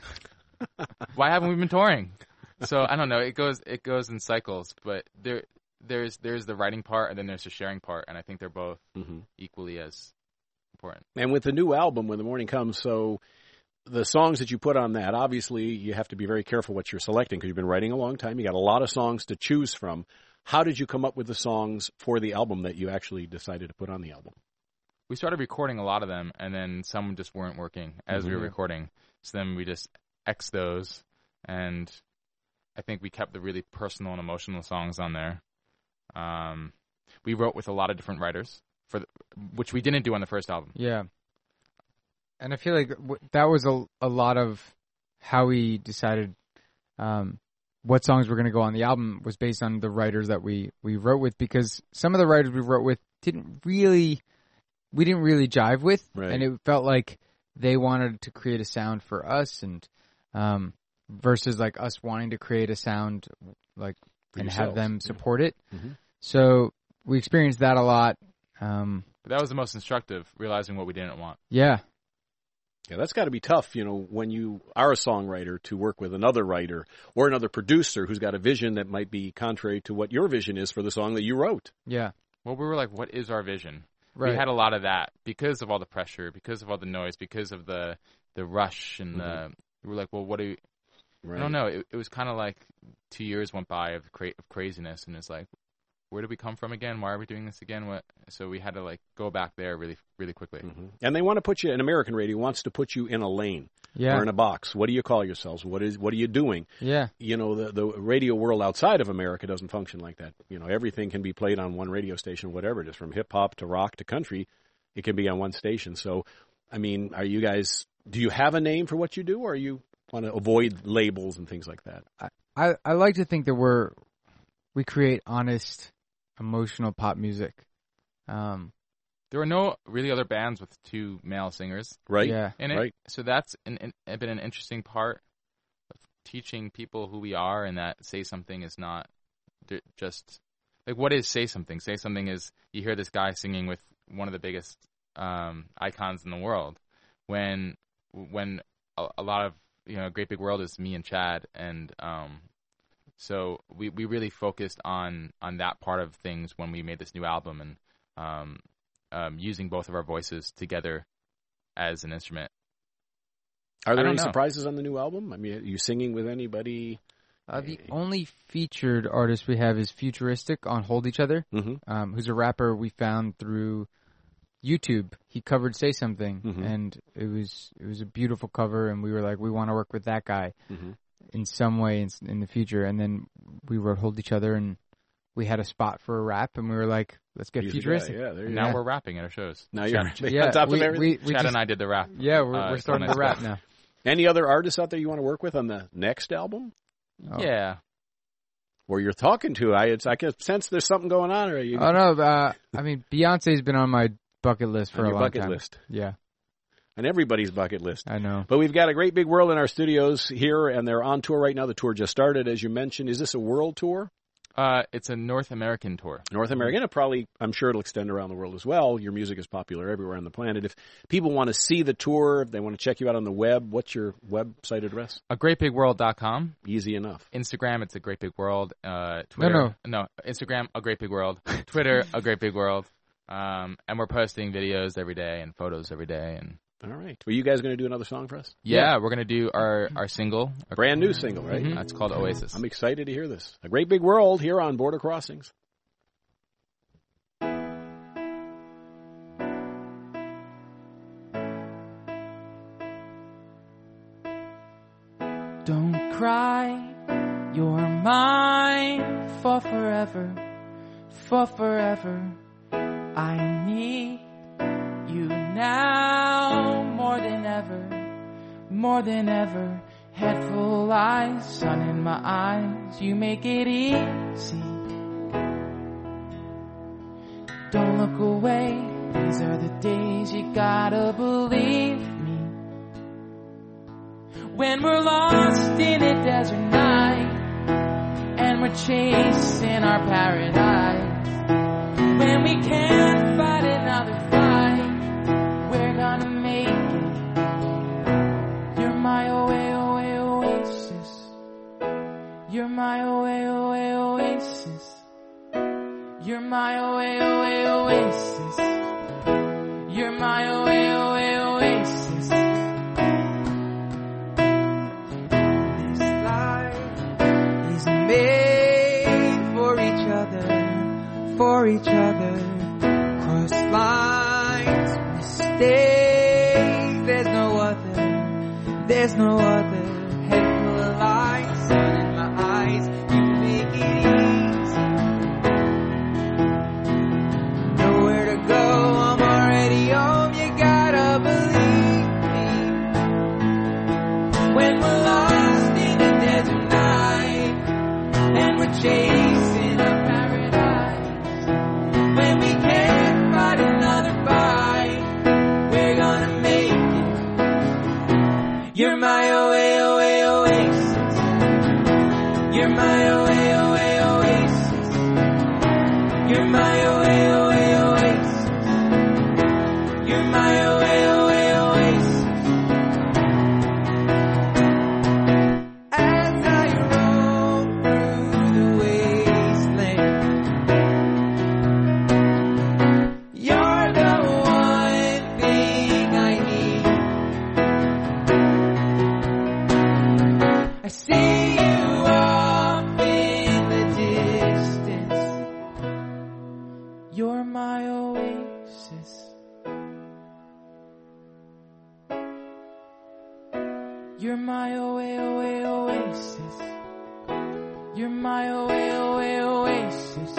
[SPEAKER 6] Why haven't we been touring? So I don't know. It goes it goes in cycles, but there there's there's the writing part and then there's the sharing part, and I think they're both
[SPEAKER 9] mm-hmm.
[SPEAKER 6] equally as important.
[SPEAKER 9] And with the new album, When the Morning Comes, so the songs that you put on that, obviously you have to be very careful what you're selecting because you've been writing a long time. You got a lot of songs to choose from. How did you come up with the songs for the album that you actually decided to put on the album?
[SPEAKER 6] We started recording a lot of them, and then some just weren't working as
[SPEAKER 9] mm-hmm.
[SPEAKER 6] we were recording. So then we just X those, and I think we kept the really personal and emotional songs on there. Um, we wrote with a lot of different writers, for the, which we didn't do on the first album.
[SPEAKER 7] Yeah. And I feel like w- that was a, a lot of how we decided um, what songs were going to go on the album was based on the writers that we, we wrote with, because some of the writers we wrote with didn't really, we didn't really jive with.
[SPEAKER 9] Right.
[SPEAKER 7] And it felt like they wanted to create a sound for us, and um, versus like us wanting to create a sound like
[SPEAKER 9] For
[SPEAKER 7] and
[SPEAKER 9] yourselves.
[SPEAKER 7] have them support it.
[SPEAKER 9] Mhm.
[SPEAKER 7] So we experienced that a lot. Um,
[SPEAKER 6] But that was the most instructive, realizing what we didn't want.
[SPEAKER 7] yeah,
[SPEAKER 9] Yeah, that's got to be tough, you know, when you are a songwriter to work with another writer or another producer who's got a vision that might be contrary to what your vision is for the song that you wrote.
[SPEAKER 7] yeah,
[SPEAKER 6] Well, we were like, what is our vision?
[SPEAKER 7] right.
[SPEAKER 6] We had a lot of that because of all the pressure, because of all the noise, because of the the rush, and the, we were like, well, what do we,
[SPEAKER 9] Right.
[SPEAKER 6] I don't know. It, it was kind of like two years went by of, cra- of craziness, and it's like, where did we come from again? Why are we doing this again? What? So we had to like go back there really, really quickly.
[SPEAKER 9] Mm-hmm. And they want to put you, an American radio wants to put you in a lane
[SPEAKER 7] Yeah,
[SPEAKER 9] or in a box. What do you call yourselves? What is, what are you doing?
[SPEAKER 7] yeah,
[SPEAKER 9] You know, the, the radio world outside of America doesn't function like that. You know, everything can be played on one radio station, whatever it is, from hip hop to rock to country. It can be on one station. So, I mean, are you guys, do you have a name for what you do, or you want to avoid labels and things like that?
[SPEAKER 7] I, I like to think that we're we create honest, emotional pop music. Um,
[SPEAKER 6] There were no really other bands with two male singers
[SPEAKER 9] Right?
[SPEAKER 7] Yeah,
[SPEAKER 6] in it,
[SPEAKER 9] Right.
[SPEAKER 6] so that's an, an, been an interesting part of teaching people who we are, and that Say Something is not d- just like, what is Say Something? Say Something is you hear this guy singing with one of the biggest um, icons in the world. When when a, a lot of, you know, Great Big World is me and Chad, and um, so we, we really focused on on that part of things when we made this new album, and um, um, using both of our voices together as an instrument.
[SPEAKER 9] Are there
[SPEAKER 6] I
[SPEAKER 9] any
[SPEAKER 6] don't know.
[SPEAKER 9] surprises on the new album? I mean, are you singing with anybody?
[SPEAKER 7] uh, the only featured artist we have is Futuristic on Hold Each Other,
[SPEAKER 9] Mm-hmm.
[SPEAKER 7] um, who's a rapper we found through YouTube. He covered Say Something,
[SPEAKER 9] Mhm.
[SPEAKER 7] and it was it was a beautiful cover, and we were like, we want to work with that guy
[SPEAKER 9] Mm-hmm.
[SPEAKER 7] in some way in, in the future. And then we wrote Hold Each Other, and we had a spot for a rap, and we were like, let's get
[SPEAKER 9] He's the guy.
[SPEAKER 7] Futuristic.
[SPEAKER 9] Yeah, there you
[SPEAKER 6] Now
[SPEAKER 7] Yeah.
[SPEAKER 6] we're rapping at our shows.
[SPEAKER 9] Now you're
[SPEAKER 6] Chad,
[SPEAKER 7] Yeah,
[SPEAKER 9] on top
[SPEAKER 7] we,
[SPEAKER 9] of everything.
[SPEAKER 7] we, we
[SPEAKER 6] Chad
[SPEAKER 7] just-
[SPEAKER 6] and I did the rap.
[SPEAKER 7] Yeah, we're,
[SPEAKER 6] uh,
[SPEAKER 7] we're starting
[SPEAKER 6] two
[SPEAKER 7] to
[SPEAKER 6] nights
[SPEAKER 7] rap
[SPEAKER 6] ago.
[SPEAKER 7] now.
[SPEAKER 9] Any other artists out there you want to work with on the next album?
[SPEAKER 7] Oh.
[SPEAKER 6] Yeah.
[SPEAKER 9] Or you're talking to? I it's, I can sense there's something going on. Or you
[SPEAKER 7] Oh no, uh, I mean Beyonce's been on my bucket list for
[SPEAKER 9] on
[SPEAKER 7] a
[SPEAKER 9] your
[SPEAKER 7] long
[SPEAKER 9] bucket
[SPEAKER 7] time.
[SPEAKER 9] list,
[SPEAKER 7] Yeah,
[SPEAKER 9] on everybody's bucket list.
[SPEAKER 7] I know.
[SPEAKER 9] But we've got a Great Big World in our studios here, and they're on tour right now. The tour just started, as you mentioned. Is this a world tour?
[SPEAKER 6] Uh, it's a North American tour.
[SPEAKER 9] North American, and probably, I'm sure it'll extend around the world as well. Your music is popular everywhere on the planet. If people want to see the tour, if they want to check you out on the web, what's your website address?
[SPEAKER 6] A great big world dot com.
[SPEAKER 9] Easy enough.
[SPEAKER 6] Instagram, it's a Great Big World. Uh, Twitter,
[SPEAKER 7] no.
[SPEAKER 6] no, Instagram, a Great Big World. Twitter, a Great Big World. Um, and we're posting videos every day and photos every day. And
[SPEAKER 9] All right. Were you guys going to do another song for us?
[SPEAKER 6] yeah, we're gonna do our our single.
[SPEAKER 9] A brand new single, right?
[SPEAKER 6] Mhm. It's called Oasis.
[SPEAKER 9] I'm excited to hear this. A Great Big World here on Border Crossings.
[SPEAKER 8] Don't cry, you're mine for forever, for forever. I need you now more than ever, more than ever. Head full eyes, sun in my eyes, you make it easy. Don't look away, these are the days you gotta believe me. When we're lost in a desert night and we're chasing our paradise, when we can't fight another fight, we're gonna make it. You're my away, away, oasis. You're my away, away, oasis. You're my away, away, oasis. You're my away, away, oasis. This life is made for each other, for each other. Cross lines, mistakes, there's no other, there's no other. Head full of light, sun in my eyes, you make it easy. Nowhere to go, I'm already home, you gotta believe me. When we're lost in the desert night and we're chasing our paradise, when we can't fight another fight, we're gonna make it. You're my away, You're my away, away, oasis. You're my away, away, oasis.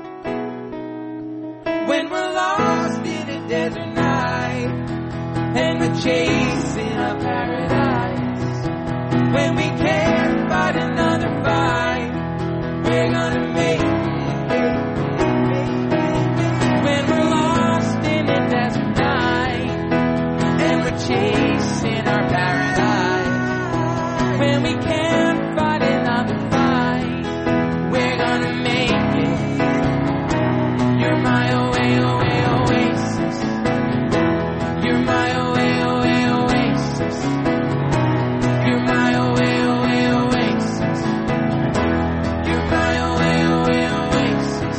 [SPEAKER 8] When we're lost in a desert night and we're chasing our paradise, when we can't fight another fight, we're gonna make it. When we're lost in a desert night and we're chasing our paradise, when we can't fight another fight, we're gonna make it. You're my away, away, oasis. You're my away, away, oasis. You're my away, away, oasis. You're my away, away, oasis.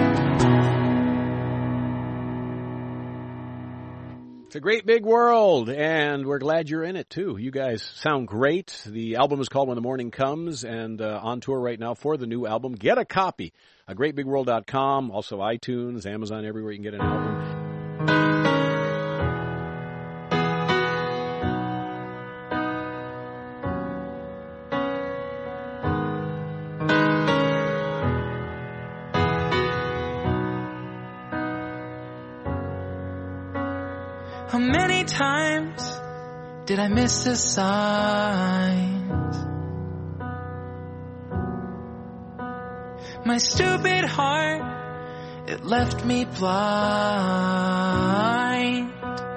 [SPEAKER 9] It's a great big world, and we're glad you're in it, too. You guys sound great. The album is called When the Morning Comes, and uh, on tour right now for the new album. Get a copy at great big world dot com, also iTunes, Amazon, everywhere you can get an album.
[SPEAKER 8] How many times did I miss the signs? My stupid heart, it left me blind.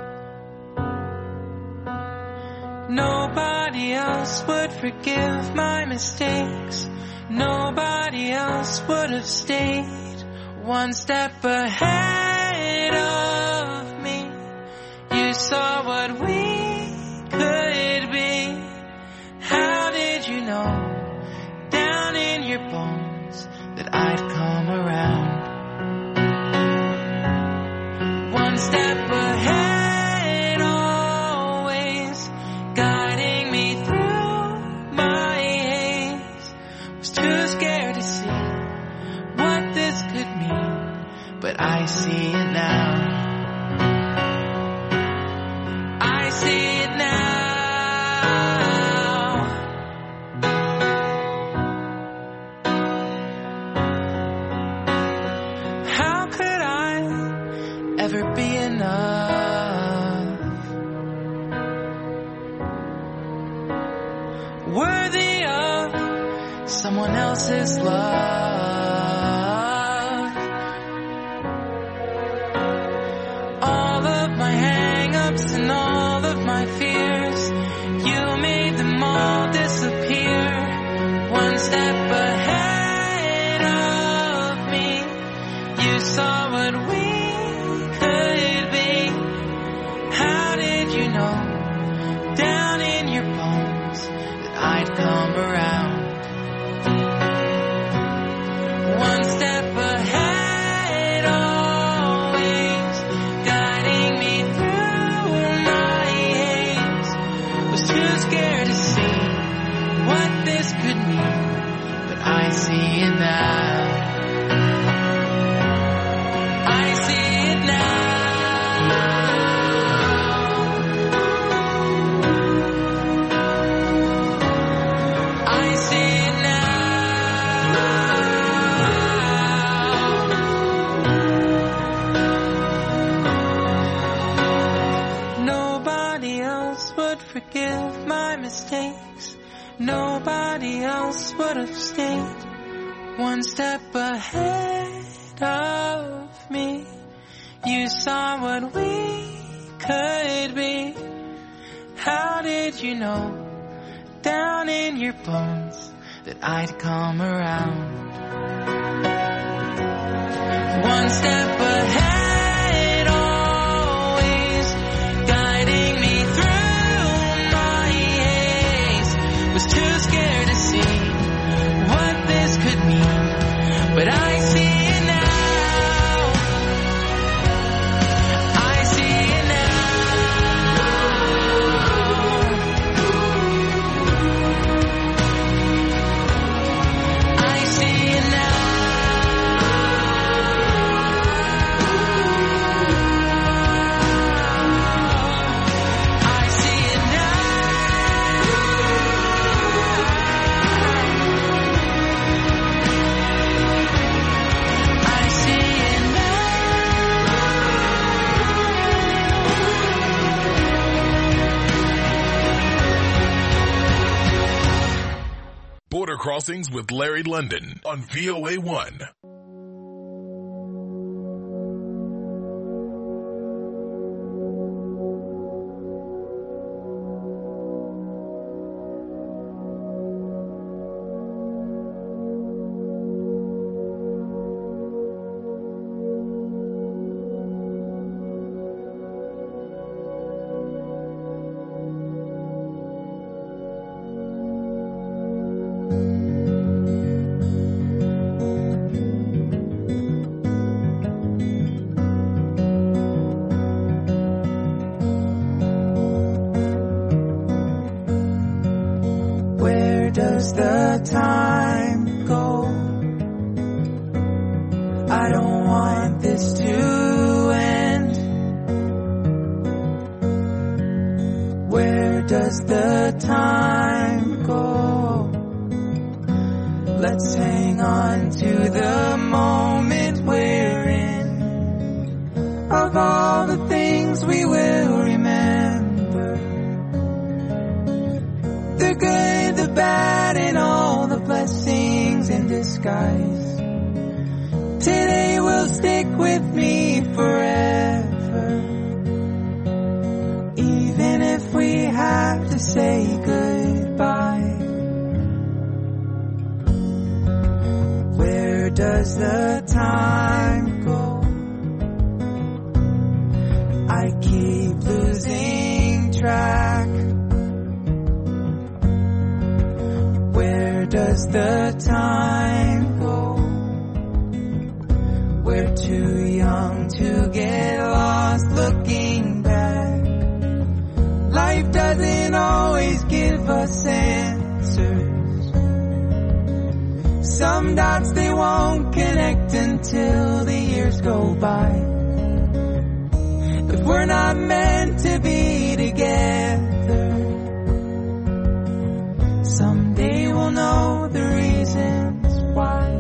[SPEAKER 8] Nobody else would forgive my mistakes. Nobody else would have stayed one step ahead of me. You saw what we could be. How did you know down in your bones that I'd come around? One step ahead, always guiding me through my haze. Was too scared to see what this could mean, but I see it now. I see it now. How could I ever be enough? Worthy of someone else's love. All of my hang-ups and all of my fears, you made them all disappear. One step ahead of me, you saw what we could be. How did you know down in your bones that I'd come around? One step ahead, always guiding me through my haze. Was too scared to see what this could mean, but I see it now. I see it now. I see it now. Nobody else would forgive my mistakes. Nobody else would have stayed one step ahead of me. You saw what we could be. How did you know down in your bones that I'd come around? One step ahead, always guiding me through my haze. Was too scared to see what this could mean, but I see it now. I see it now. I see it now.
[SPEAKER 12] Border Crossings with Larry London on V O A one.
[SPEAKER 5] does the time go? I don't want this to end. Where does the time go? Let's hang on to the moment we're in. Of all the things we will remember, the good, the bad, and all the blessings in disguise. Today will stick with me forever, even if we have to say goodbye. Where does the time go? I keep losing track. Where does the time go? We're too young to get lost looking back. Life doesn't always give us answers. Some dots they won't connect until the years go by. But we're not meant to be together. Someday we'll know the reasons why.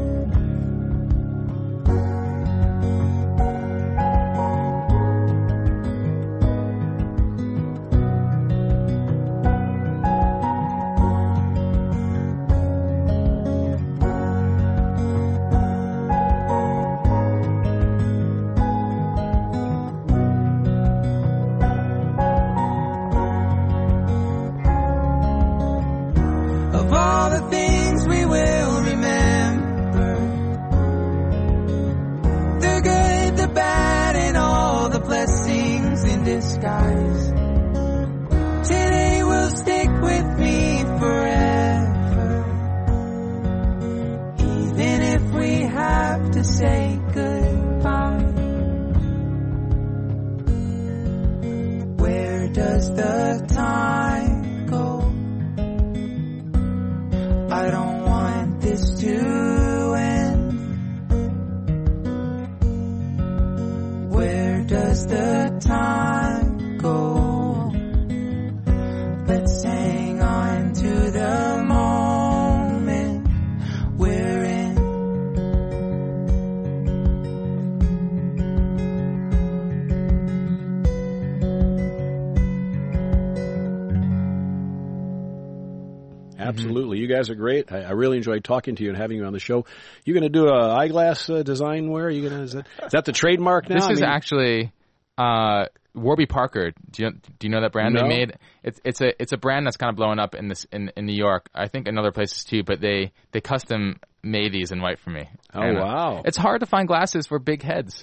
[SPEAKER 5] Disguise. Today will stick with me forever, even if we have to say goodbye. Where does the time go? I don't want this to end. Where does the time go? Let's hang on to the moment we're in.
[SPEAKER 9] Absolutely. You guys are great. I, I really enjoyed talking to you and having you on the show. You're going to do a eyeglass uh, design wear? Are you going to, is that, is that the trademark now?
[SPEAKER 6] This
[SPEAKER 9] I
[SPEAKER 6] is
[SPEAKER 9] mean,
[SPEAKER 6] actually uh, Warby Parker. Do you do you know that brand?
[SPEAKER 9] No.
[SPEAKER 6] They made it's it's a it's a brand that's kind of blowing up in this in, in New York. I think in other places too. But they they custom made these in white for me.
[SPEAKER 9] Oh,
[SPEAKER 6] and, uh,
[SPEAKER 9] wow.
[SPEAKER 6] It's hard to find glasses for big heads.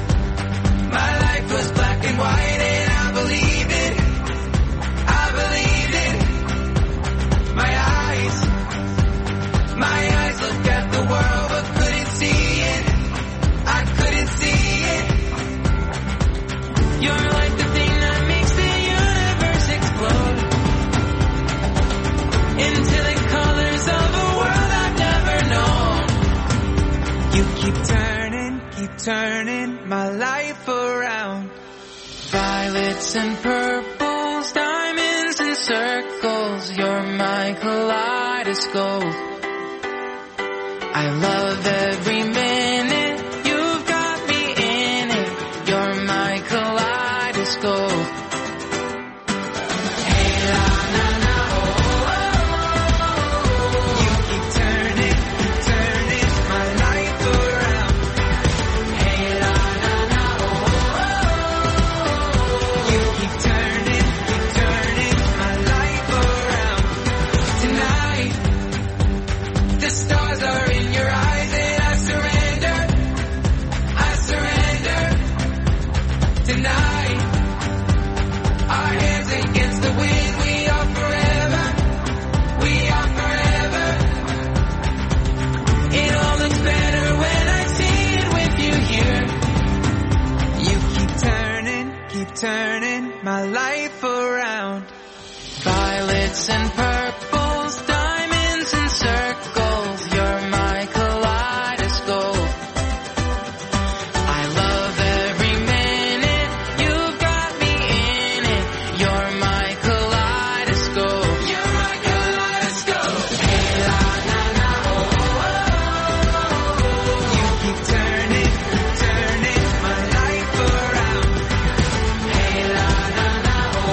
[SPEAKER 5] My life was black and white, and I believe it. I believe turning my life around.
[SPEAKER 8] Violets and purples, diamonds and circles, you're my kaleidoscope. I love every minute, you've got me in it, you're my kaleidoscope. Hey la na na oh, oh, oh, you keep turning, keep turning my life around. Hey la na na oh, oh, you keep turning, keep turning my life around. Tonight, the stars are in your eyes and I surrender, I surrender. Tonight, our hands against the wind, we are forever, we are forever. It all looks better when I see it with you here. You keep turning, keep turning my life around. Violets and purples, diamonds and circles, you're my kaleidoscope. I love every minute, you've got me in it, you're my kaleidoscope. You're my kaleidoscope. Hey la na na oh, oh, oh, you keep turning, turning my life around. Hey la na na oh,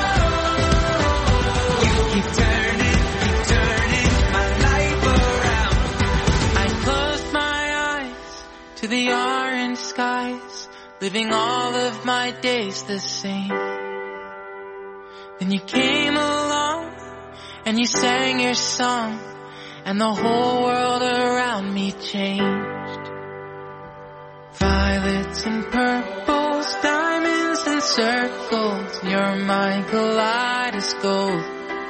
[SPEAKER 8] oh, you keep turning, keep turning my life around. I closed my eyes to the orange skies, living all of my days the same. Then you came along and you sang your song, and the whole world around me changed. Violets and purples, diamonds and circles, you're my kaleidoscope.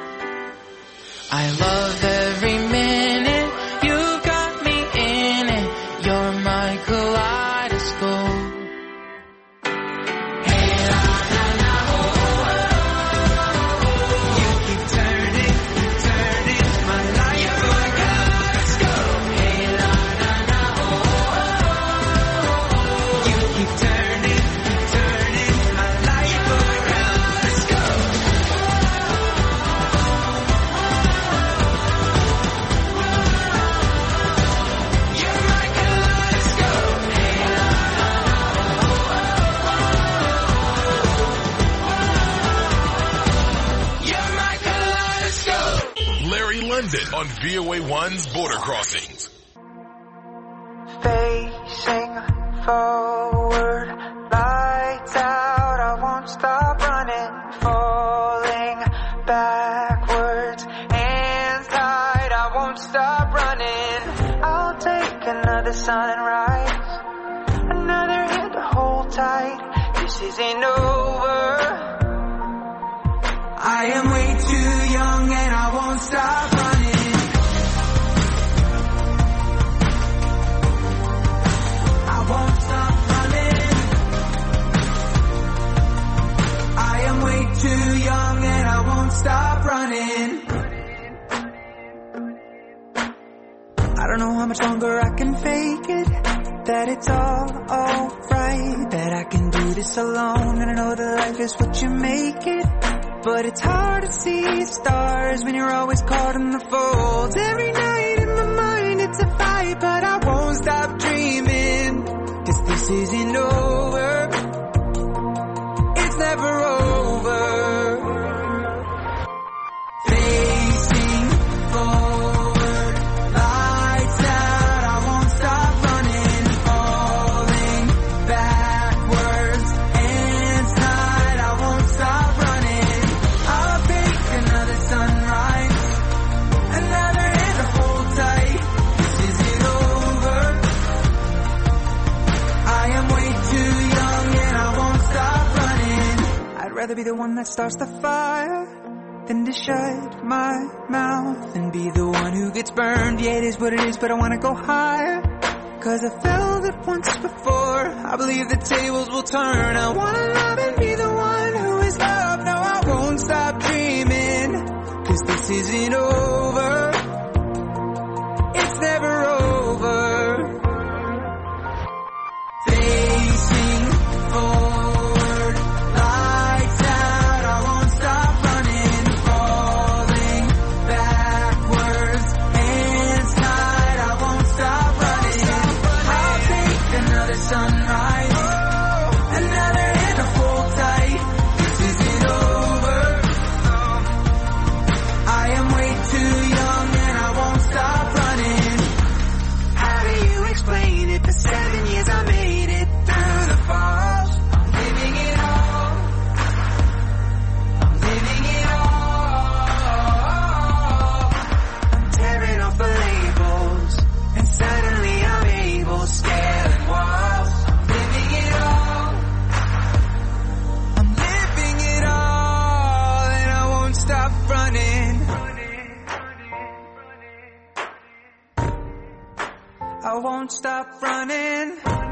[SPEAKER 8] I love every minute, you've got me in it, you're my kaleidoscope. Hey la na na oh, oh, oh, you keep turning, keep turning my life around. Hey la na na oh, oh, oh, you keep turning, keep turning my life around. Let's go. You're my kaleidoscope. Hey la na na oh, oh, you're my kaleidoscope.
[SPEAKER 12] Larry London on V O A one's Border Crossings.
[SPEAKER 5] Facing forward, lights out, I won't stop running. Falling backwards, hands tied, I won't stop running. I'll take another sunrise, another hand to hold tight. This isn't over. I am way too young and I won't stop running. I won't stop running. I am way too young and I won't stop running. I don't know how much longer I can fake it, that it's all alright, that I can do this alone, and I know that life is what you make it. But it's hard to see stars when you're always caught in the folds. Every night in my mind it's a fight, but I won't stop dreaming. 'Cause this isn't over, it's never over. Facing forward, lights out, I won't stop running. Falling backwards, hands tied, I won't stop running. I'll take another sunrise, another hand to hold tight. This isn't over. I am way too young and I won't stop running. I'd rather be the one that starts the fire than to shut my mouth and be the one who gets burned. Yeah, it is what it is, but I wanna go higher. 'Cause I felt it once before, I believe the tables will turn. I wanna love and be the one who is loved. No, I won't stop dreaming. 'Cause this isn't over, it's never over. Face I won't stop running.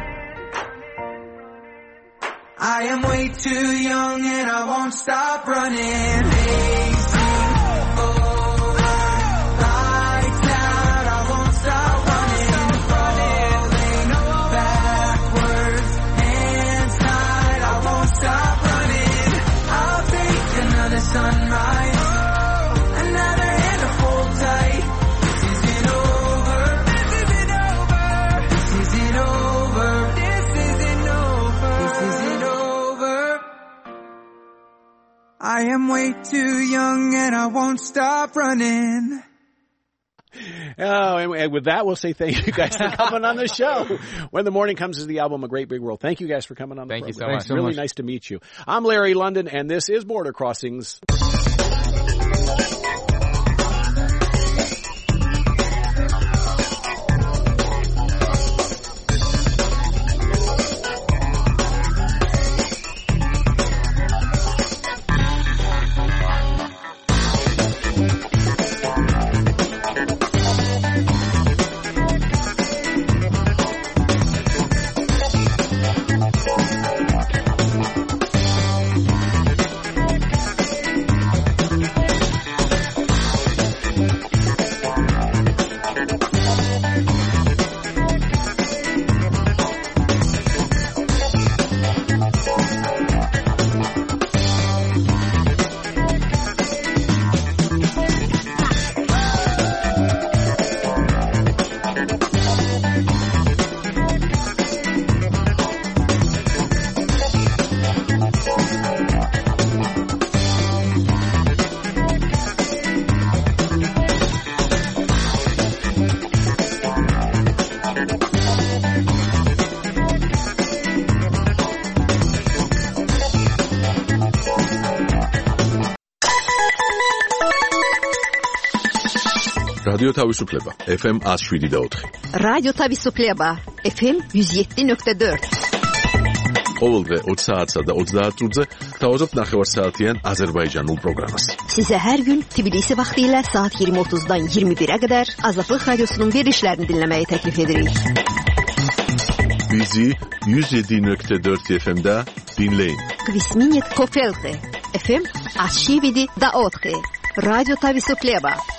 [SPEAKER 5] I am way too young and I won't stop running. Pacing forward, lights out, I won't stop running. Falling backwards, hands tied, I won't stop running. I'll take another sunrise, another hand to hold tight. This isn't over, this isn't over, this isn't over, this isn't over, this isn't over. I am way too young and I won't stop running.
[SPEAKER 9] Oh, and, and with that, we'll say thank you guys for coming on the show. When the Morning Comes is the album A Great Big World. Thank you guys for coming on the
[SPEAKER 6] Thank you
[SPEAKER 9] program.
[SPEAKER 6] so much.
[SPEAKER 9] Really
[SPEAKER 7] so much.
[SPEAKER 9] nice to meet you. I'm Larry London, and this is Border Crossings.
[SPEAKER 1] რადიო თავისუფლება ეფ ემ one oh seven point four.
[SPEAKER 13] რადიო თავისუფლება ეფ ემ one oh seven point four.
[SPEAKER 1] ყოველდღე ოცი საათსა და ოცდაათ წუთზე გთავაზობთ ნახევარსაათიან აზერბაიჯანულ პროგრამას.
[SPEAKER 13] Sizə hər gün Tbilisi vaxtı ilə saat iyirmi otuzdan iyirmi birə qədər Azadlıq Radiosunun verilişlərini dinləməyi təklif edirik.
[SPEAKER 1] Bizi one oh seven point four efe em'də dinləyin.
[SPEAKER 13] Kvisminit Kofelte efe em one oh seven point four. Radyo Tavisufleba.